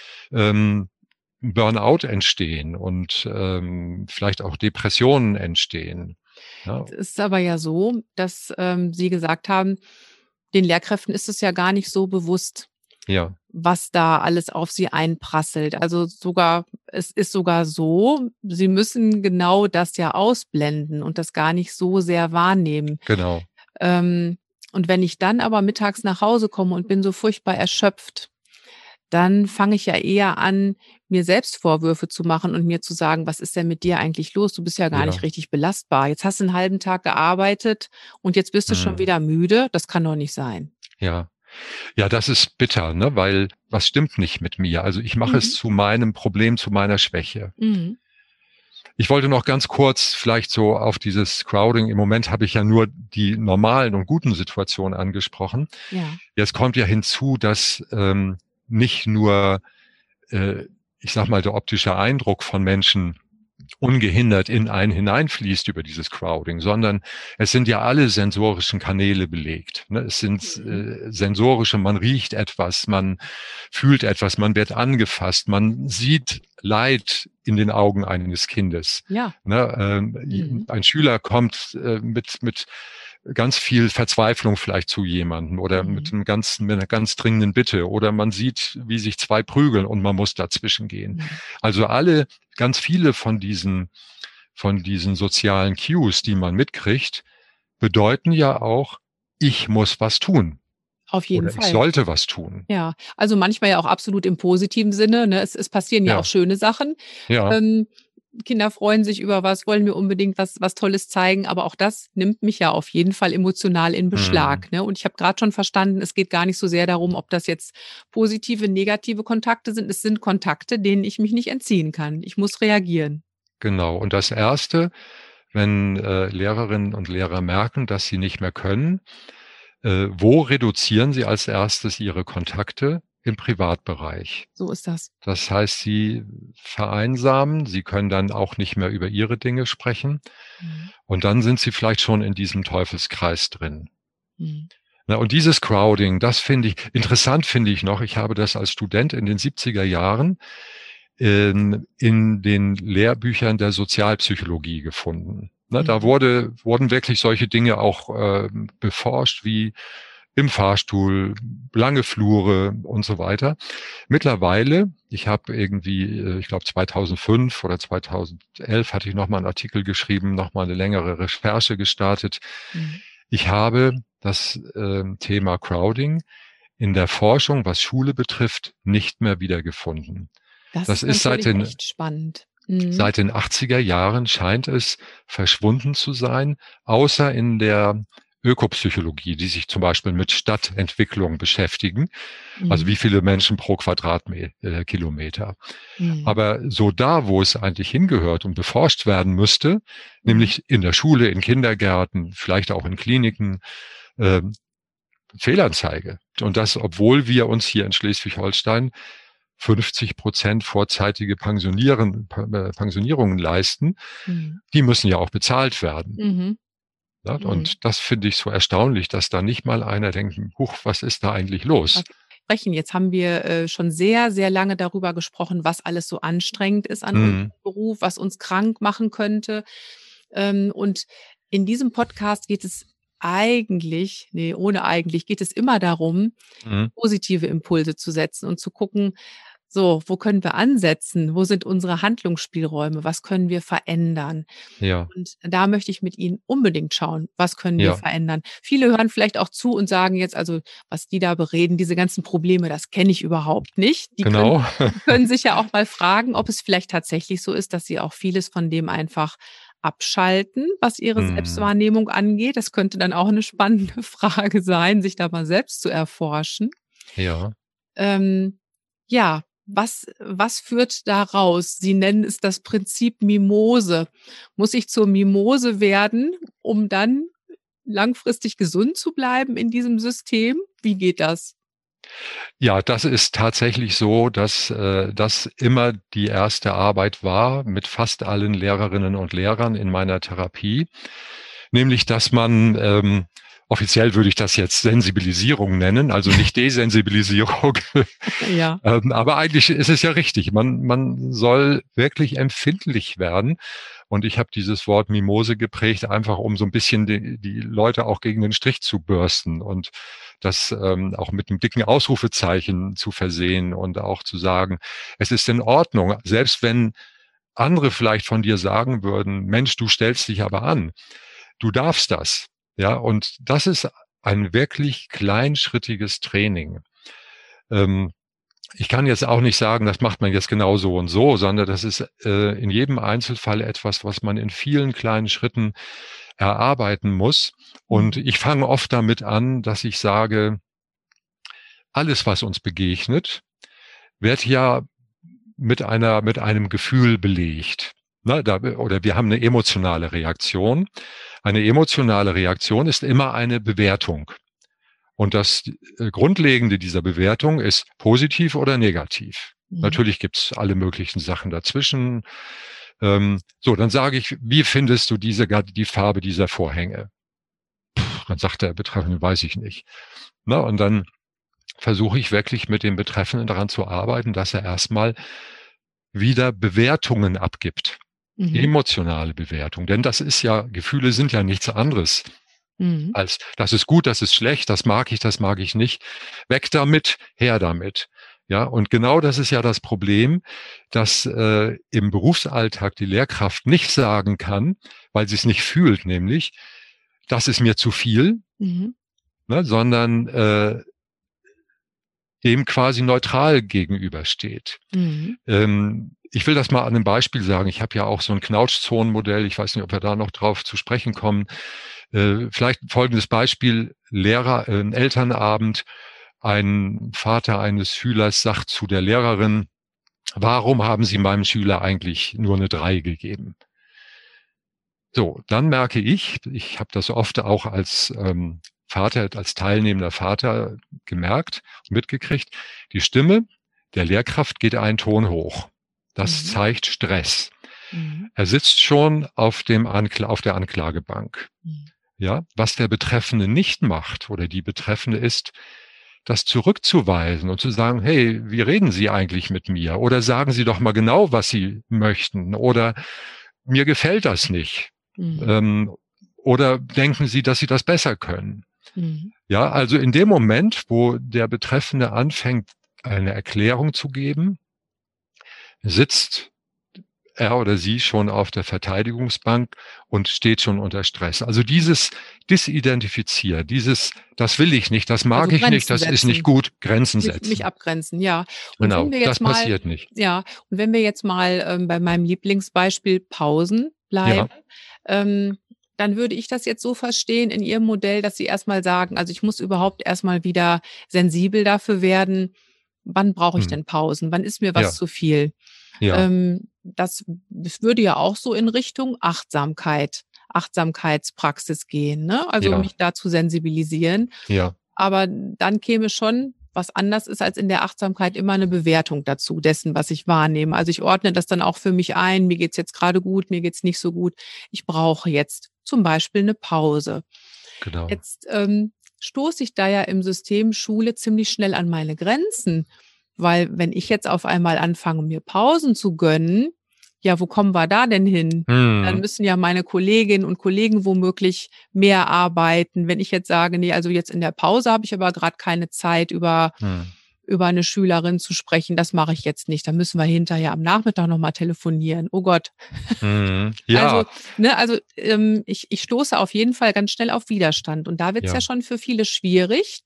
ähm, Burnout entstehen und ähm, vielleicht auch Depressionen entstehen. Ja, Es ist aber ja so, dass, ähm, Sie gesagt haben, den Lehrkräften ist es ja gar nicht so bewusst, ja, was da alles auf sie einprasselt. Also sogar es ist sogar so, sie müssen genau das ja ausblenden und das gar nicht so sehr wahrnehmen. genau. Ähm, und wenn ich dann aber mittags nach Hause komme und bin so furchtbar erschöpft, dann fange ich ja eher an, mir selbst Vorwürfe zu machen und mir zu sagen: „Was ist denn mit dir eigentlich los? Du bist ja gar nicht Ja. richtig belastbar. Jetzt hast du 'n halben Tag gearbeitet und jetzt bist du schon Hm. wieder müde. Das kann doch nicht sein.“ Ja. Ja, das ist bitter, ne? Weil was stimmt nicht mit mir? Also ich mache es Mhm. zu meinem Problem, zu meiner Schwäche. Mhm. Ich wollte noch ganz kurz vielleicht so auf dieses Crowding. Im Moment habe ich ja nur die normalen und guten Situationen angesprochen. Ja. Jetzt kommt ja hinzu, dass ähm, nicht nur, äh, ich sag mal, der optische Eindruck von Menschen ungehindert in einen hineinfließt über dieses Crowding, sondern es sind ja alle sensorischen Kanäle belegt. Ne? Es sind Mhm. äh, sensorische, man riecht etwas, man fühlt etwas, man wird angefasst, man sieht Leid in den Augen eines Kindes. Ja. Ne? Ähm, Mhm. ein Schüler kommt äh, mit, mit ganz viel Verzweiflung vielleicht zu jemandem oder mit Mhm. einem ganz, mit einer ganz dringenden Bitte oder man sieht, wie sich zwei prügeln und man muss dazwischen gehen. Mhm. Also alle, ganz viele von diesen, von diesen sozialen Cues, die man mitkriegt, bedeuten ja auch, ich muss was tun. Auf jeden Oder ich Fall. sollte was tun. Ja, also manchmal ja auch absolut im positiven Sinne, ne? Es es passieren ja Ja. auch schöne Sachen. Ja. Ähm, Kinder freuen sich über was, wollen mir unbedingt was was Tolles zeigen, aber auch das nimmt mich ja auf jeden Fall emotional in Mhm. Beschlag, ne? Und ich habe grad schon verstanden, es geht gar nicht so sehr darum, ob das jetzt positive, negative Kontakte sind. Es sind Kontakte, denen ich mich nicht entziehen kann. Ich muss reagieren. Genau. Und das Erste, wenn, äh, Lehrerinnen und Lehrer merken, dass sie nicht mehr können, äh, wo reduzieren sie als Erstes ihre Kontakte? Im Privatbereich. So ist das. Das heißt, sie vereinsamen, sie können dann auch nicht mehr über ihre Dinge sprechen Mhm. und dann sind sie vielleicht schon in diesem Teufelskreis drin. Mhm. Na, und dieses Crowding, das finde ich interessant finde ich noch, ich habe das als Student in den siebziger Jahren, ähm, in den Lehrbüchern der Sozialpsychologie gefunden. Ne, da Mhm. wurde wurden wirklich solche Dinge auch, ähm, beforscht wie im Fahrstuhl, lange Flure und so weiter. Mittlerweile, ich habe irgendwie, äh, ich glaube zweitausendfünf oder zweitausendelf hatte ich noch mal 'n Artikel geschrieben, noch mal 'ne längere Recherche gestartet. Mhm. Ich habe das, ähm, Thema Crowding in der Forschung, was Schule betrifft, nicht mehr wiedergefunden. Das Das ist ist seit natürlich den echt spannend. Mhm. seit den achtziger Jahren scheint es verschwunden zu sein, außer in der Ökopsychologie, die sich zum Beispiel mit Stadtentwicklung beschäftigen. Also, Mhm. wie viele Menschen pro Quadratme äh, Kilometer. Mhm. Aber so da, wo es eigentlich hingehört und beforscht werden müsste, Mhm. nämlich in der Schule, in Kindergärten, vielleicht auch in Kliniken, ähm, Fehlanzeige. Und das, obwohl wir uns hier in Schleswig-Holstein fünfzig Prozent vorzeitige Pensionieren äh, Pensionierungen leisten. Mhm. Die müssen ja auch bezahlt werden. Mhm. Ne? Mhm. Und das finde ich so erstaunlich, dass da nicht mal einer denkt: „Huch, was ist da eigentlich los?“ Sprechen. Jetzt haben wir, äh, schon sehr, sehr lange darüber gesprochen, was alles so anstrengend ist an unserem Mhm. Beruf, was uns krank machen könnte. Ähm, und in diesem Podcast geht es eigentlich ne, ohne eigentlich, geht es immer darum, Mhm. positive Impulse zu setzen und zu gucken: „So, wo können wir ansetzen? Wo sind unsere Handlungsspielräume? Was können wir verändern?“ Ja. Und da möchte ich mit Ihnen unbedingt schauen, was können wir Ja. verändern? Viele hören vielleicht auch zu und sagen jetzt: „Also, was die da bereden, diese ganzen Probleme, das kenne ich überhaupt nicht.“ Die können Genau. die können sich ja auch mal fragen, ob es vielleicht tatsächlich so ist, dass sie auch vieles von dem einfach abschalten, was ihre Mhm. Selbstwahrnehmung angeht. Das könnte dann auch 'ne spannende Frage sein, sich da mal selbst zu erforschen. Ja. Ähm, ja, was was führt da raus? Sie nennen es das Prinzip Mimose. Muss ich zur Mimose werden, um dann langfristig gesund zu bleiben in diesem System? Wie geht das? Ja, das ist tatsächlich so, dass, äh, das immer die erste Arbeit war mit fast allen Lehrerinnen und Lehrern in meiner Therapie. Nämlich, dass man, ähm offiziell würde ich das jetzt Sensibilisierung nennen, also nicht Desensibilisierung. Ja. Ähm, aber eigentlich ist es ja richtig. Man man soll wirklich empfindlich werden. Und ich habe dieses Wort Mimose geprägt, einfach um so 'n bisschen die die Leute auch gegen den Strich zu bürsten und das, ähm, auch mit 'nem dicken Ausrufezeichen zu versehen und auch zu sagen: „Es ist in Ordnung.“ Selbst wenn andere vielleicht von dir sagen würden: „Mensch, du stellst dich aber an. Du darfst das.“ Ja, und das ist ein wirklich kleinschrittiges Training. Ähm, ich kann jetzt auch nicht sagen, das macht man jetzt genau so und so, sondern das ist, äh, in jedem Einzelfall etwas, was man in vielen kleinen Schritten erarbeiten muss. Und Mhm. ich fange oft damit an, dass ich sage alles, was uns begegnet, wird ja mit einer mit einem Gefühl belegt, ne? Da oder wir haben 'ne emotionale Reaktion. Eine emotionale Reaktion ist immer eine Bewertung. Und das, äh, Grundlegende dieser Bewertung ist positiv oder negativ. Mhm. Natürlich gibt's alle möglichen Sachen dazwischen. Ähm, so, dann sage ich: „Wie findest du diese ga die Farbe dieser Vorhänge?“ Dann sagt der Betreffende: „Weiß ich nicht.“ Ne, und dann versuche ich wirklich mit dem Betreffenden daran zu arbeiten, dass er erst mal wieder Bewertungen abgibt, Mhm. emotionale Bewertung. Denn das ist ja Gefühle sind ja nichts anderes Mhm. als: „Das ist gut, das ist schlecht, das mag ich, das mag ich nicht. Weg damit, her damit.“ Ja, und genau das ist ja das Problem, dass, äh, im Berufsalltag die Lehrkraft nicht sagen kann, weil sie's nicht fühlt, nämlich: „Das ist mir zu viel.“ Mhm. Ne, sondern, äh dem quasi neutral gegenübersteht. Mhm. Ähm, ich will das mal an einem Beispiel sagen. Ich habe ja auch so ein Knautschzonenmodell. Ich weiß nicht, ob wir da noch drauf zu sprechen kommen. Äh, vielleicht folgendes Beispiel. Lehrer, äh, ein Elternabend. Ein Vater eines Schülers sagt zu der Lehrerin, warum haben Sie meinem Schüler eigentlich nur eine drei gegeben? So, dann merke ich, ich habe das oft auch als ähm, Vater, als teilnehmender Vater gemerkt und mitgekriegt, die Stimme der Lehrkraft geht einen Ton hoch. Das mhm. zeigt Stress. Mhm. Er sitzt schon auf, dem Ankla- auf der Anklagebank. Mhm. Ja, was der Betreffende nicht macht oder die Betreffende ist, das zurückzuweisen und zu sagen, hey, wie reden Sie eigentlich mit mir? Oder sagen Sie doch mal genau, was Sie möchten. Oder mir gefällt das nicht. Mhm. Ähm, oder denken Sie, dass Sie das besser können? Mhm. Ja, also in dem Moment, wo der Betreffende anfängt, eine Erklärung zu geben, sitzt er oder sie schon auf der Verteidigungsbank und steht schon unter Stress. Also dieses Disidentifizieren, dieses, das will ich nicht, das mag also ich nicht, das setzen. Ist nicht gut, Grenzen mich, setzen. Mich abgrenzen, ja. Und genau, wenn wir jetzt das mal, passiert nicht. Ja, und wenn wir jetzt mal ähm, bei meinem Lieblingsbeispiel Pausen bleiben, ja. ähm, dann würde ich das jetzt so verstehen in Ihrem Modell, dass Sie erstmal sagen, also ich muss überhaupt erstmal wieder sensibel dafür werden, wann brauche ich hm. denn Pausen, wann ist mir was ja. zu viel? Ja. Ähm, das, das würde ja auch so in Richtung Achtsamkeit, Achtsamkeitspraxis gehen, ne? Also ja. mich da zu sensibilisieren. Ja. Aber dann käme schon, was anders ist als in der Achtsamkeit, immer eine Bewertung dazu, dessen, was ich wahrnehme. Also ich ordne das dann auch für mich ein, mir geht's jetzt gerade gut, mir geht's nicht so gut. Ich brauche jetzt zum Beispiel eine Pause. Genau. Jetzt ähm, stoße ich da ja im System Schule ziemlich schnell an meine Grenzen. Weil wenn ich jetzt auf einmal anfange, mir Pausen zu gönnen, ja, wo kommen wir da denn hin? Hm. Dann müssen ja meine Kolleginnen und Kollegen womöglich mehr arbeiten. Wenn ich jetzt sage, nee, also jetzt in der Pause habe ich aber gerade keine Zeit, über, hm. über eine Schülerin zu sprechen, das mache ich jetzt nicht. Dann müssen wir hinterher am Nachmittag nochmal telefonieren. Oh Gott. Hm. Ja. Also, ne, also ähm, ich, ich stoße auf jeden Fall ganz schnell auf Widerstand. Und da wird es ja. ja schon für viele schwierig,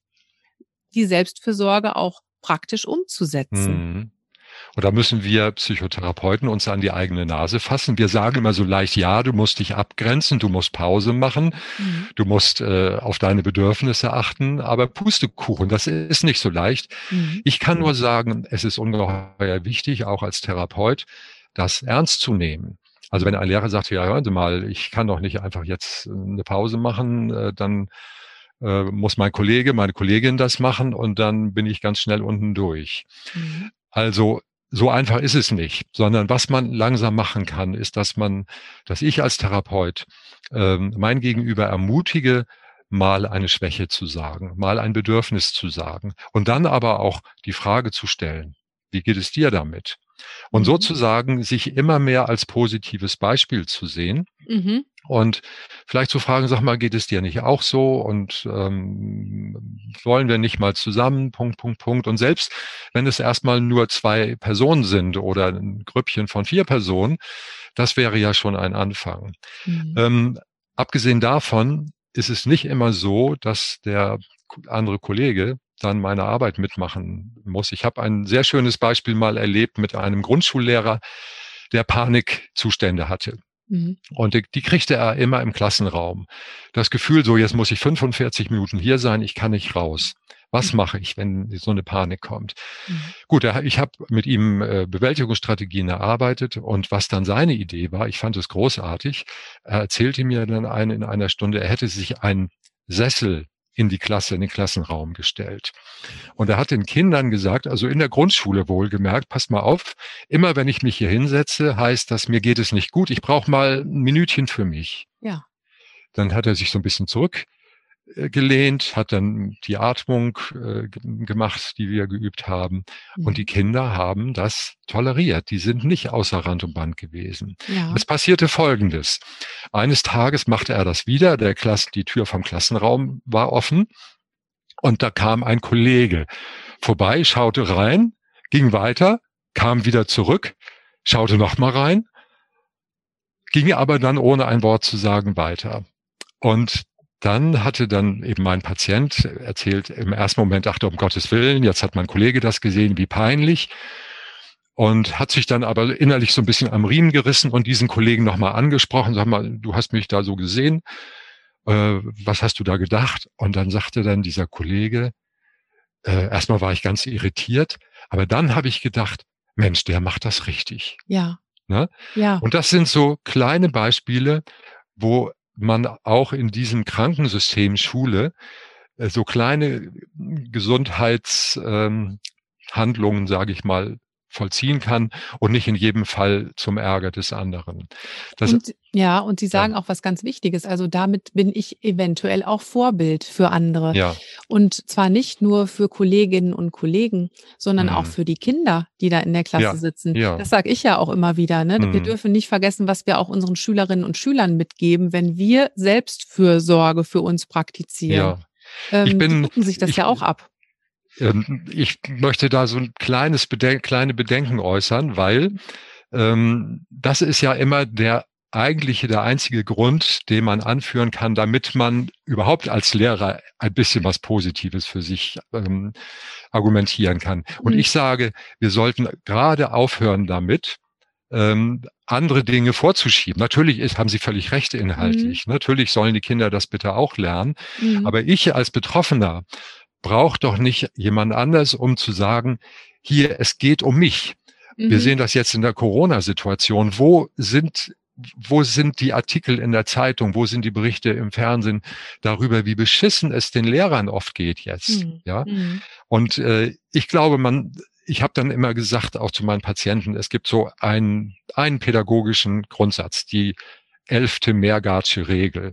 die Selbstfürsorge auch praktisch umzusetzen. Mhm. Und da müssen wir Psychotherapeuten uns an die eigene Nase fassen. Wir sagen immer so leicht, ja, du musst dich abgrenzen, du musst Pause machen, mhm. du musst äh, auf deine Bedürfnisse achten, aber Pustekuchen, das ist nicht so leicht. Mhm. Ich kann nur sagen, es ist ungeheuer wichtig, auch als Therapeut, das ernst zu nehmen. Also wenn ein Lehrer sagt, ja, hören Sie mal, ich kann doch nicht einfach jetzt eine Pause machen, äh, dann äh, muss mein Kollege, meine Kollegin das machen und dann bin ich ganz schnell unten durch. Mhm. Also so einfach ist es nicht, sondern was man langsam machen kann, ist, dass man, dass ich als Therapeut ähm, mein Gegenüber ermutige, mal eine Schwäche zu sagen, mal ein Bedürfnis zu sagen und dann aber auch die Frage zu stellen, wie geht es dir damit? Und mhm. sozusagen sich immer mehr als positives Beispiel zu sehen. Mhm. Und vielleicht zu fragen, sag mal, geht es dir nicht auch so? Und ähm, wollen wir nicht mal zusammen, Punkt, Punkt, Punkt. Und selbst wenn es erstmal nur zwei Personen sind oder ein Grüppchen von vier Personen, das wäre ja schon ein Anfang. Mhm. Ähm, abgesehen davon ist es nicht immer so, dass der andere Kollege dann meine Arbeit mitmachen muss. Ich habe ein sehr schönes Beispiel mal erlebt mit einem Grundschullehrer, der Panikzustände hatte. Mhm. Und die, die kriegte er immer im Klassenraum. Das Gefühl so, jetzt muss ich fünfundvierzig Minuten hier sein, ich kann nicht raus. Was mhm. mache ich, wenn so eine Panik kommt? Mhm. Gut, ich habe mit ihm äh, Bewältigungsstrategien erarbeitet und was dann seine Idee war, ich fand es großartig, er erzählte mir dann ein, in einer Stunde, er hätte sich einen Sessel in die Klasse, in den Klassenraum gestellt. Und er hat den Kindern gesagt, also in der Grundschule wohlgemerkt, passt mal auf, immer wenn ich mich hier hinsetze, heißt das, mir geht es nicht gut, ich brauche mal ein Minütchen für mich. Ja. Dann hat er sich so ein bisschen zurückgelehnt, hat dann die Atmung äh, gemacht, die wir geübt haben. Mhm. Und die Kinder haben das toleriert. Die sind nicht außer Rand und Band gewesen. Ja. Es passierte Folgendes. Eines Tages machte er das wieder. Der Klasse, die Tür vom Klassenraum war offen. Und da kam ein Kollege vorbei, schaute rein, ging weiter, kam wieder zurück, schaute noch mal rein, ging aber dann ohne ein Wort zu sagen weiter. Und dann hatte dann eben mein Patient erzählt, im ersten Moment dachte, um Gottes Willen, jetzt hat mein Kollege das gesehen, wie peinlich. Und hat sich dann aber innerlich so ein bisschen am Riemen gerissen und diesen Kollegen nochmal angesprochen, sag mal, du hast mich da so gesehen, äh, was hast du da gedacht? Und dann sagte dann dieser Kollege, äh, erstmal war ich ganz irritiert, aber dann habe ich gedacht, Mensch, der macht das richtig. Ja. Ne? Ja. Und das sind so kleine Beispiele, wo man auch in diesem Krankensystem Schule äh, so kleine Gesundheitshandlungen, ähm, sage ich mal, vollziehen kann und nicht in jedem Fall zum Ärger des anderen. Das, und, ja, und Sie sagen ja. auch was ganz Wichtiges. Also damit bin ich eventuell auch Vorbild für andere. Ja. Und zwar nicht nur für Kolleginnen und Kollegen, sondern hm. auch für die Kinder, die da in der Klasse ja. sitzen. Ja. Das sage ich ja auch immer wieder. Ne? Hm. Wir dürfen nicht vergessen, was wir auch unseren Schülerinnen und Schülern mitgeben, wenn wir Selbstfürsorge für uns praktizieren. Ja. Ähm, ich bin, die gucken sich das ich, ja auch ab. Ich möchte da so ein kleines Beden- kleine Bedenken äußern, weil ähm, das ist ja immer der eigentliche, der einzige Grund, den man anführen kann, damit man überhaupt als Lehrer ein bisschen was Positives für sich ähm, argumentieren kann. Und Mhm. ich sage, wir sollten gerade aufhören damit, ähm, andere Dinge vorzuschieben. Natürlich ist, haben Sie völlig recht inhaltlich. Mhm. Natürlich sollen die Kinder das bitte auch lernen. Mhm. Aber ich als Betroffener braucht doch nicht jemand anders, um zu sagen, hier, es geht um mich. Mhm. Wir sehen das jetzt in der Corona-Situation. Wo sind, wo sind die Artikel in der Zeitung? Wo sind die Berichte im Fernsehen darüber, wie beschissen es den Lehrern oft geht jetzt? Mhm. Ja. Mhm. Und äh, ich glaube, man, ich habe dann immer gesagt, auch zu meinen Patienten, es gibt so einen, einen pädagogischen Grundsatz, die elfte Meergartsche Regel.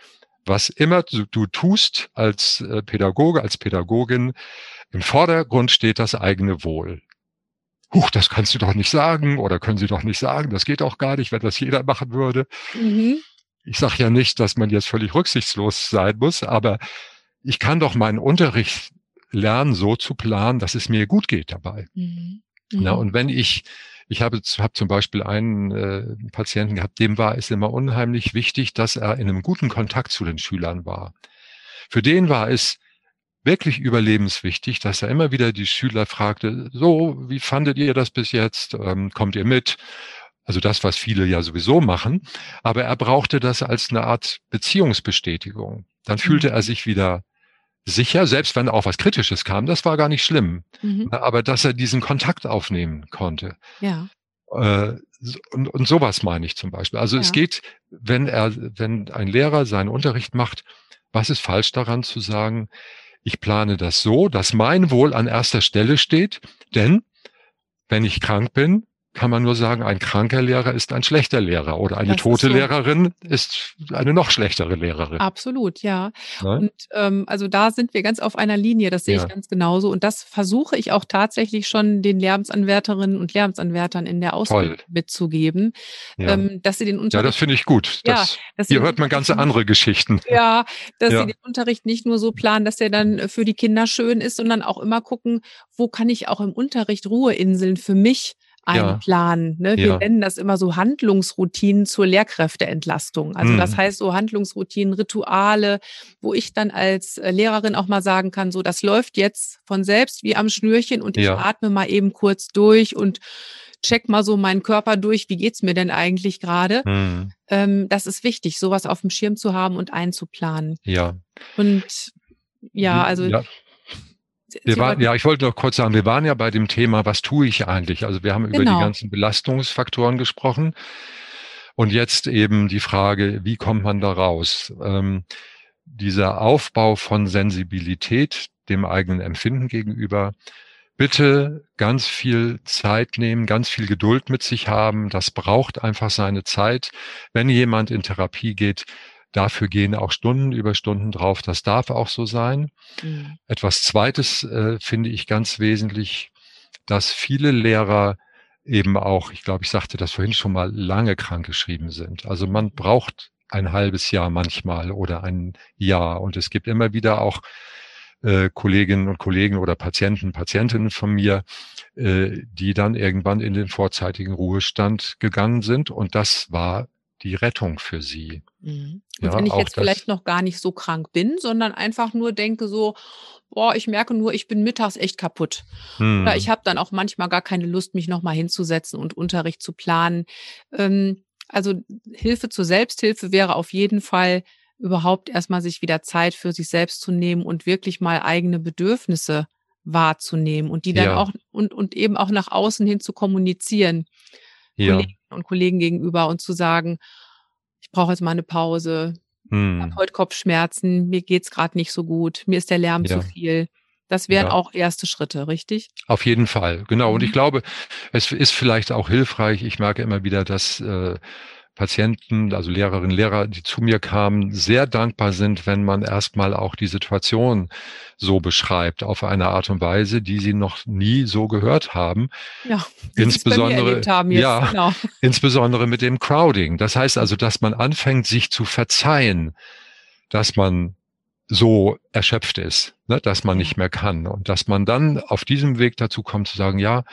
Was immer du, du tust als äh, Pädagoge, als Pädagogin, im Vordergrund steht das eigene Wohl. Huch, das kannst du doch nicht sagen oder können Sie doch nicht sagen, das geht auch gar nicht, wenn das jeder machen würde. Mhm. Ich sage ja nicht, dass man jetzt völlig rücksichtslos sein muss, aber ich kann doch meinen Unterricht lernen, so zu planen, dass es mir gut geht dabei. Mhm. Na, und wenn ich Ich habe, habe zum Beispiel einen äh, Patienten gehabt, dem war es immer unheimlich wichtig, dass er in einem guten Kontakt zu den Schülern war. Für den war es wirklich überlebenswichtig, dass er immer wieder die Schüler fragte, so, wie fandet ihr das bis jetzt? Ähm, kommt ihr mit? Also das, was viele ja sowieso machen. Aber er brauchte das als eine Art Beziehungsbestätigung. Dann fühlte er sich wieder sicher, selbst wenn auch was Kritisches kam, das war gar nicht schlimm. Mhm. Aber dass er diesen Kontakt aufnehmen konnte. Ja. Äh, und, und sowas meine ich zum Beispiel. Also Ja. es geht, wenn er, wenn ein Lehrer seinen Unterricht macht, was ist falsch daran zu sagen, ich plane das so, dass mein Wohl an erster Stelle steht, denn wenn ich krank bin, kann man nur sagen, ein kranker Lehrer ist ein schlechter Lehrer oder eine Das tote ist so. Lehrerin ist eine noch schlechtere Lehrerin. Absolut, ja. Ne? Und ähm, also da sind wir ganz auf einer Linie, das sehe Ja. ich ganz genauso. Und das versuche ich auch tatsächlich schon den Lehramtsanwärterinnen und Lehramtsanwärtern in der Ausbildung Toll. mitzugeben, Ja. ähm, dass sie den Ja, Unterricht, das finde ich gut. ja, Das, dass sie hier den hört man Unterricht ganz nicht- andere Geschichten. ja, dass Ja. sie den Unterricht nicht nur so planen, dass der dann für die Kinder schön ist, sondern auch immer gucken, wo kann ich auch im Unterricht Ruheinseln für mich Ja. einplanen. Ne? Wir Ja. nennen das immer so Handlungsroutinen zur Lehrkräfteentlastung. Also das Mhm. heißt so Handlungsroutinen, Rituale, wo ich dann als äh, Lehrerin auch mal sagen kann, so das läuft jetzt von selbst wie am Schnürchen und ich Ja. atme mal eben kurz durch und check mal so meinen Körper durch, wie geht's mir denn eigentlich gerade? Mhm. Ähm, das ist wichtig, sowas auf dem Schirm zu haben und einzuplanen. Ja. Und ja, also ja. Sie Wir waren, wollten- ja, ich wollte noch kurz sagen, wir waren ja bei dem Thema, was tue ich eigentlich? Also wir haben über Genau. die ganzen Belastungsfaktoren gesprochen und jetzt eben die Frage, wie kommt man da raus? Ähm, dieser Aufbau von Sensibilität dem eigenen Empfinden gegenüber, bitte ganz viel Zeit nehmen, ganz viel Geduld mit sich haben. Das braucht einfach seine Zeit. Wenn jemand in Therapie geht, dafür gehen auch Stunden über Stunden drauf. Das darf auch so sein. Mhm. Etwas Zweites äh, finde ich ganz wesentlich, dass viele Lehrer eben auch, ich glaube, ich sagte das vorhin schon mal, lange krankgeschrieben sind. Also man braucht ein halbes Jahr manchmal oder ein Jahr. Und es gibt immer wieder auch äh, Kolleginnen und Kollegen oder Patienten, Patientinnen von mir, äh, die dann irgendwann in den vorzeitigen Ruhestand gegangen sind. Und das war die Rettung für sie. Mhm. Und Ja, wenn ich auch jetzt das, vielleicht noch gar nicht so krank bin, sondern einfach nur denke so, boah, ich merke nur, ich bin mittags echt kaputt. Oder ich hm, habe dann auch manchmal gar keine Lust, mich nochmal hinzusetzen und Unterricht zu planen. Ähm, also Hilfe zur Selbsthilfe wäre auf jeden Fall überhaupt erstmal sich wieder Zeit für sich selbst zu nehmen und wirklich mal eigene Bedürfnisse wahrzunehmen und die dann ja, auch und, und eben auch nach außen hin zu kommunizieren, ja, Kollegen und Kollegen gegenüber und zu sagen, ich brauche jetzt mal eine Pause, habe hm, heute Kopfschmerzen, mir geht's gerade nicht so gut, mir ist der Lärm zu ja, viel. Das wären ja. auch erste Schritte, richtig? Auf jeden Fall, genau. Und ich Mhm. glaube, es ist vielleicht auch hilfreich. Ich merke immer wieder, dass äh, Patienten, also Lehrerinnen, Lehrer, die zu mir kamen, sehr dankbar sind, wenn man erstmal auch die Situation so beschreibt, auf eine Art und Weise, die sie noch nie so gehört haben. Ja, wie Sie es bei mir Insbesondere, erlebt haben jetzt, ja, genau. insbesondere mit dem Crowding. Das heißt also, dass man anfängt, sich zu verzeihen, dass man so erschöpft ist, ne, dass man Ja. nicht mehr kann und dass man dann auf diesem Weg dazu kommt zu sagen, ja,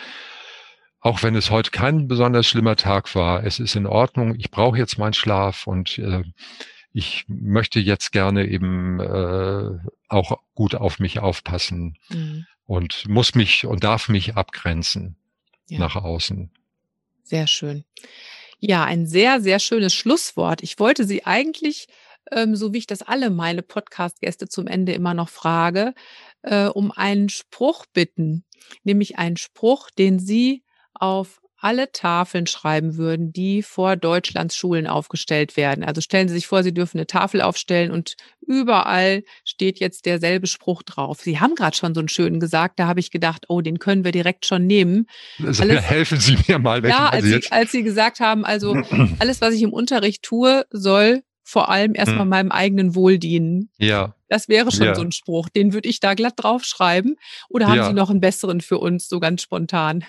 auch wenn es heute kein besonders schlimmer Tag war, es ist in Ordnung, ich brauche jetzt meinen Schlaf und äh, ich möchte jetzt gerne eben äh, auch gut auf mich aufpassen Mhm. und muss mich und darf mich abgrenzen Ja, nach außen. sehr schön. Ja, ein sehr, sehr schönes Schlusswort. Ich wollte Sie eigentlich, ähm, so wie ich das alle meine Podcast-Gäste zum Ende immer noch frage, äh, um einen Spruch bitten, nämlich einen Spruch, den Sie auf alle Tafeln schreiben würden, die vor Deutschlands Schulen aufgestellt werden. Also stellen Sie sich vor, Sie dürfen eine Tafel aufstellen und überall steht jetzt derselbe Spruch drauf. Sie haben gerade schon so einen schönen gesagt, da habe ich gedacht, oh, den können wir direkt schon nehmen. Also, Alles helfen Sie mir mal, welchen ja, also als Sie jetzt. als Sie gesagt haben, also, alles, was ich im Unterricht tue, soll vor allem erst mal meinem eigenen Wohl dienen. Ja, Das wäre schon so ja, 'n Spruch, den würde ich da glatt draufschreiben. Oder haben Sie ja. noch 'n besseren für uns, so ganz spontan?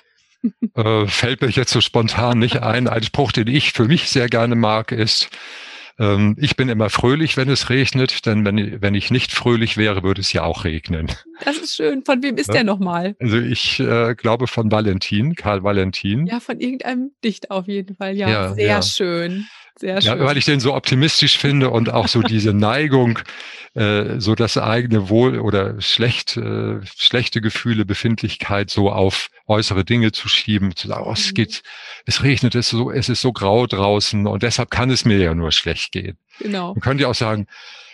Äh, fällt mir jetzt so spontan nicht ein. Ein Spruch, den ich für mich sehr gerne mag, ist, ähm, ich bin immer fröhlich, wenn es regnet, denn wenn, wenn ich nicht fröhlich wäre, würde es ja auch regnen. Das ist schön. Von wem ist Ne? der noch mal? Also ich äh, glaube von Valentin, Karl Valentin. Ja, von irgendeinem Dichter auf jeden Fall, ja. Ja, Sehr ja. schön, sehr Ja, weil schön. ich den so optimistisch finde und auch so diese Neigung, äh, so das eigene Wohl oder schlecht, äh, schlechte Gefühle, Befindlichkeit so auf äußere Dinge zu schieben, zu sagen, oh, es Mhm. geht, es regnet, es ist so, es ist so grau draußen und deshalb kann es mir ja nur schlecht gehen. Genau. Man könnte ja auch sagen,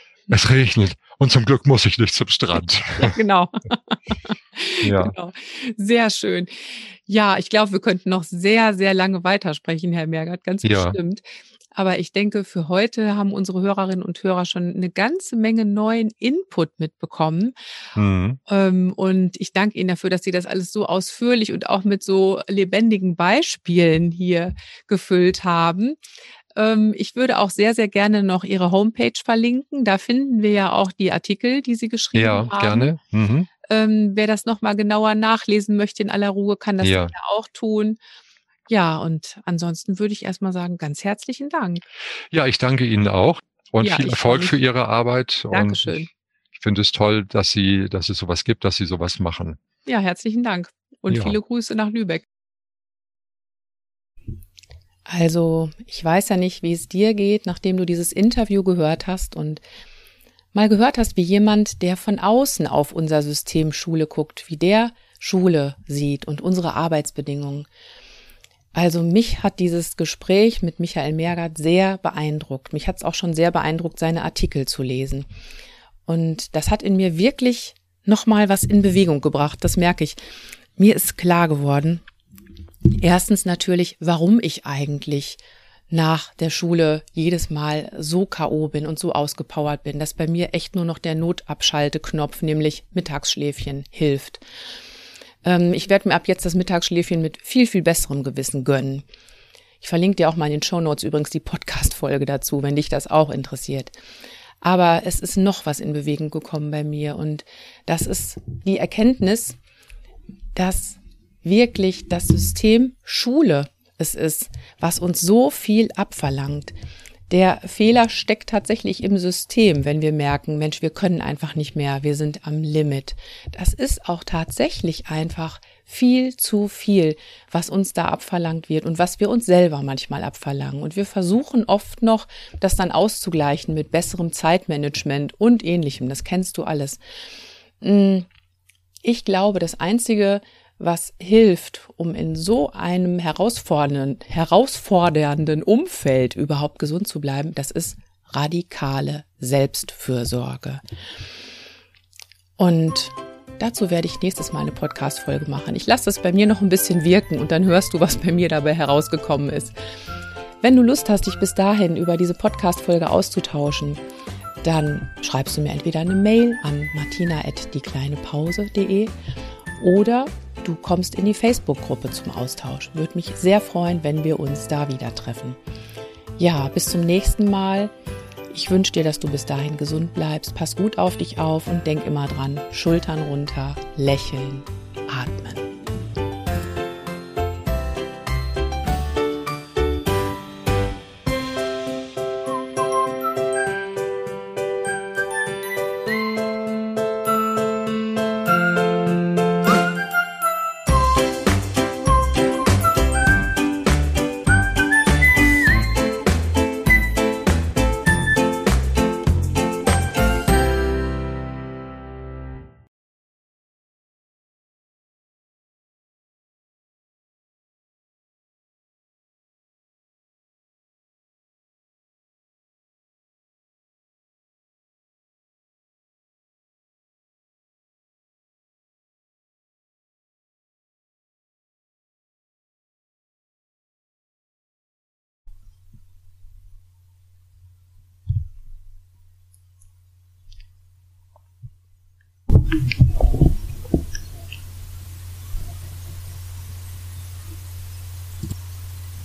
es regnet und zum Glück muss ich nicht zum Strand. Ja, genau. Ja, Genau. Sehr schön. Ja, ich glaube, wir könnten noch sehr, sehr lange weitersprechen, Herr Mergert, ganz ja, bestimmt. Aber ich denke, für heute haben unsere Hörerinnen und Hörer schon eine ganze Menge neuen Input mitbekommen. mhm. Ähm, und ich danke Ihnen dafür, dass Sie das alles so ausführlich und auch mit so lebendigen Beispielen hier gefüllt haben. Ähm, ich würde auch sehr, sehr gerne noch Ihre Homepage verlinken. Da finden wir ja auch die Artikel, die Sie geschrieben Ja, haben. gerne. Mhm. Ähm, wer das noch mal genauer nachlesen möchte in aller Ruhe, kann das Ja. sicher auch tun. Ja, und ansonsten würde ich erst mal sagen, ganz herzlichen Dank. Ja, ich danke Ihnen auch und Ja, viel ich freue Erfolg für mich. Ihre Arbeit und Dankeschön. ich, ich finde es toll, dass Sie, dass es sowas gibt, dass Sie sowas machen. Ja, herzlichen Dank und Ja, viele Grüße nach Lübeck. Also, ich weiß ja nicht, wie es dir geht, nachdem du dieses Interview gehört hast und mal gehört hast, wie jemand, der von außen auf unser System Schule guckt, wie der Schule sieht und unsere Arbeitsbedingungen. Also mich hat dieses Gespräch mit Michael Mergert sehr beeindruckt. Mich hat es auch schon sehr beeindruckt, seine Artikel zu lesen. Und das hat in mir wirklich nochmal was in Bewegung gebracht, das merke ich. Mir ist klar geworden, erstens natürlich, warum ich eigentlich nach der Schule jedes Mal so K O bin und so ausgepowert bin, dass bei mir echt nur noch der Notabschalteknopf, nämlich Mittagsschläfchen, hilft. Ähm, ich werde mir ab jetzt das Mittagsschläfchen mit viel, viel besserem Gewissen gönnen. Ich verlinke dir auch mal in den Shownotes übrigens die Podcast-Folge dazu, wenn dich das auch interessiert. Aber es ist noch was in Bewegung gekommen bei mir und das ist die Erkenntnis, dass wirklich das System Schule es ist, was uns so viel abverlangt. Der Fehler steckt tatsächlich im System, wenn wir merken, Mensch, wir können einfach nicht mehr, wir sind am Limit. Das ist auch tatsächlich einfach viel zu viel, was uns da abverlangt wird und was wir uns selber manchmal abverlangen. Und wir versuchen oft noch, das dann auszugleichen mit besserem Zeitmanagement und Ähnlichem. Das kennst du alles. Ich glaube, das Einzige, was hilft, um in so einem herausfordernden, herausfordernden Umfeld überhaupt gesund zu bleiben, das ist radikale Selbstfürsorge. Und dazu werde ich nächstes Mal eine Podcast-Folge machen. Ich lasse das bei mir noch ein bisschen wirken und dann hörst du, was bei mir dabei herausgekommen ist. Wenn du Lust hast, dich bis dahin über diese Podcast-Folge auszutauschen, dann schreibst du mir entweder eine Mail an martina at diekleinepause punkt de oder du kommst in die Facebook-Gruppe zum Austausch. Würde mich sehr freuen, wenn wir uns da wieder treffen. Ja, bis zum nächsten Mal. Ich wünsche dir, dass du bis dahin gesund bleibst. Pass gut auf dich auf und denk immer dran, Schultern runter, lächeln, atmen.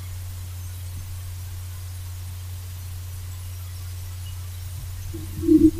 Thank you.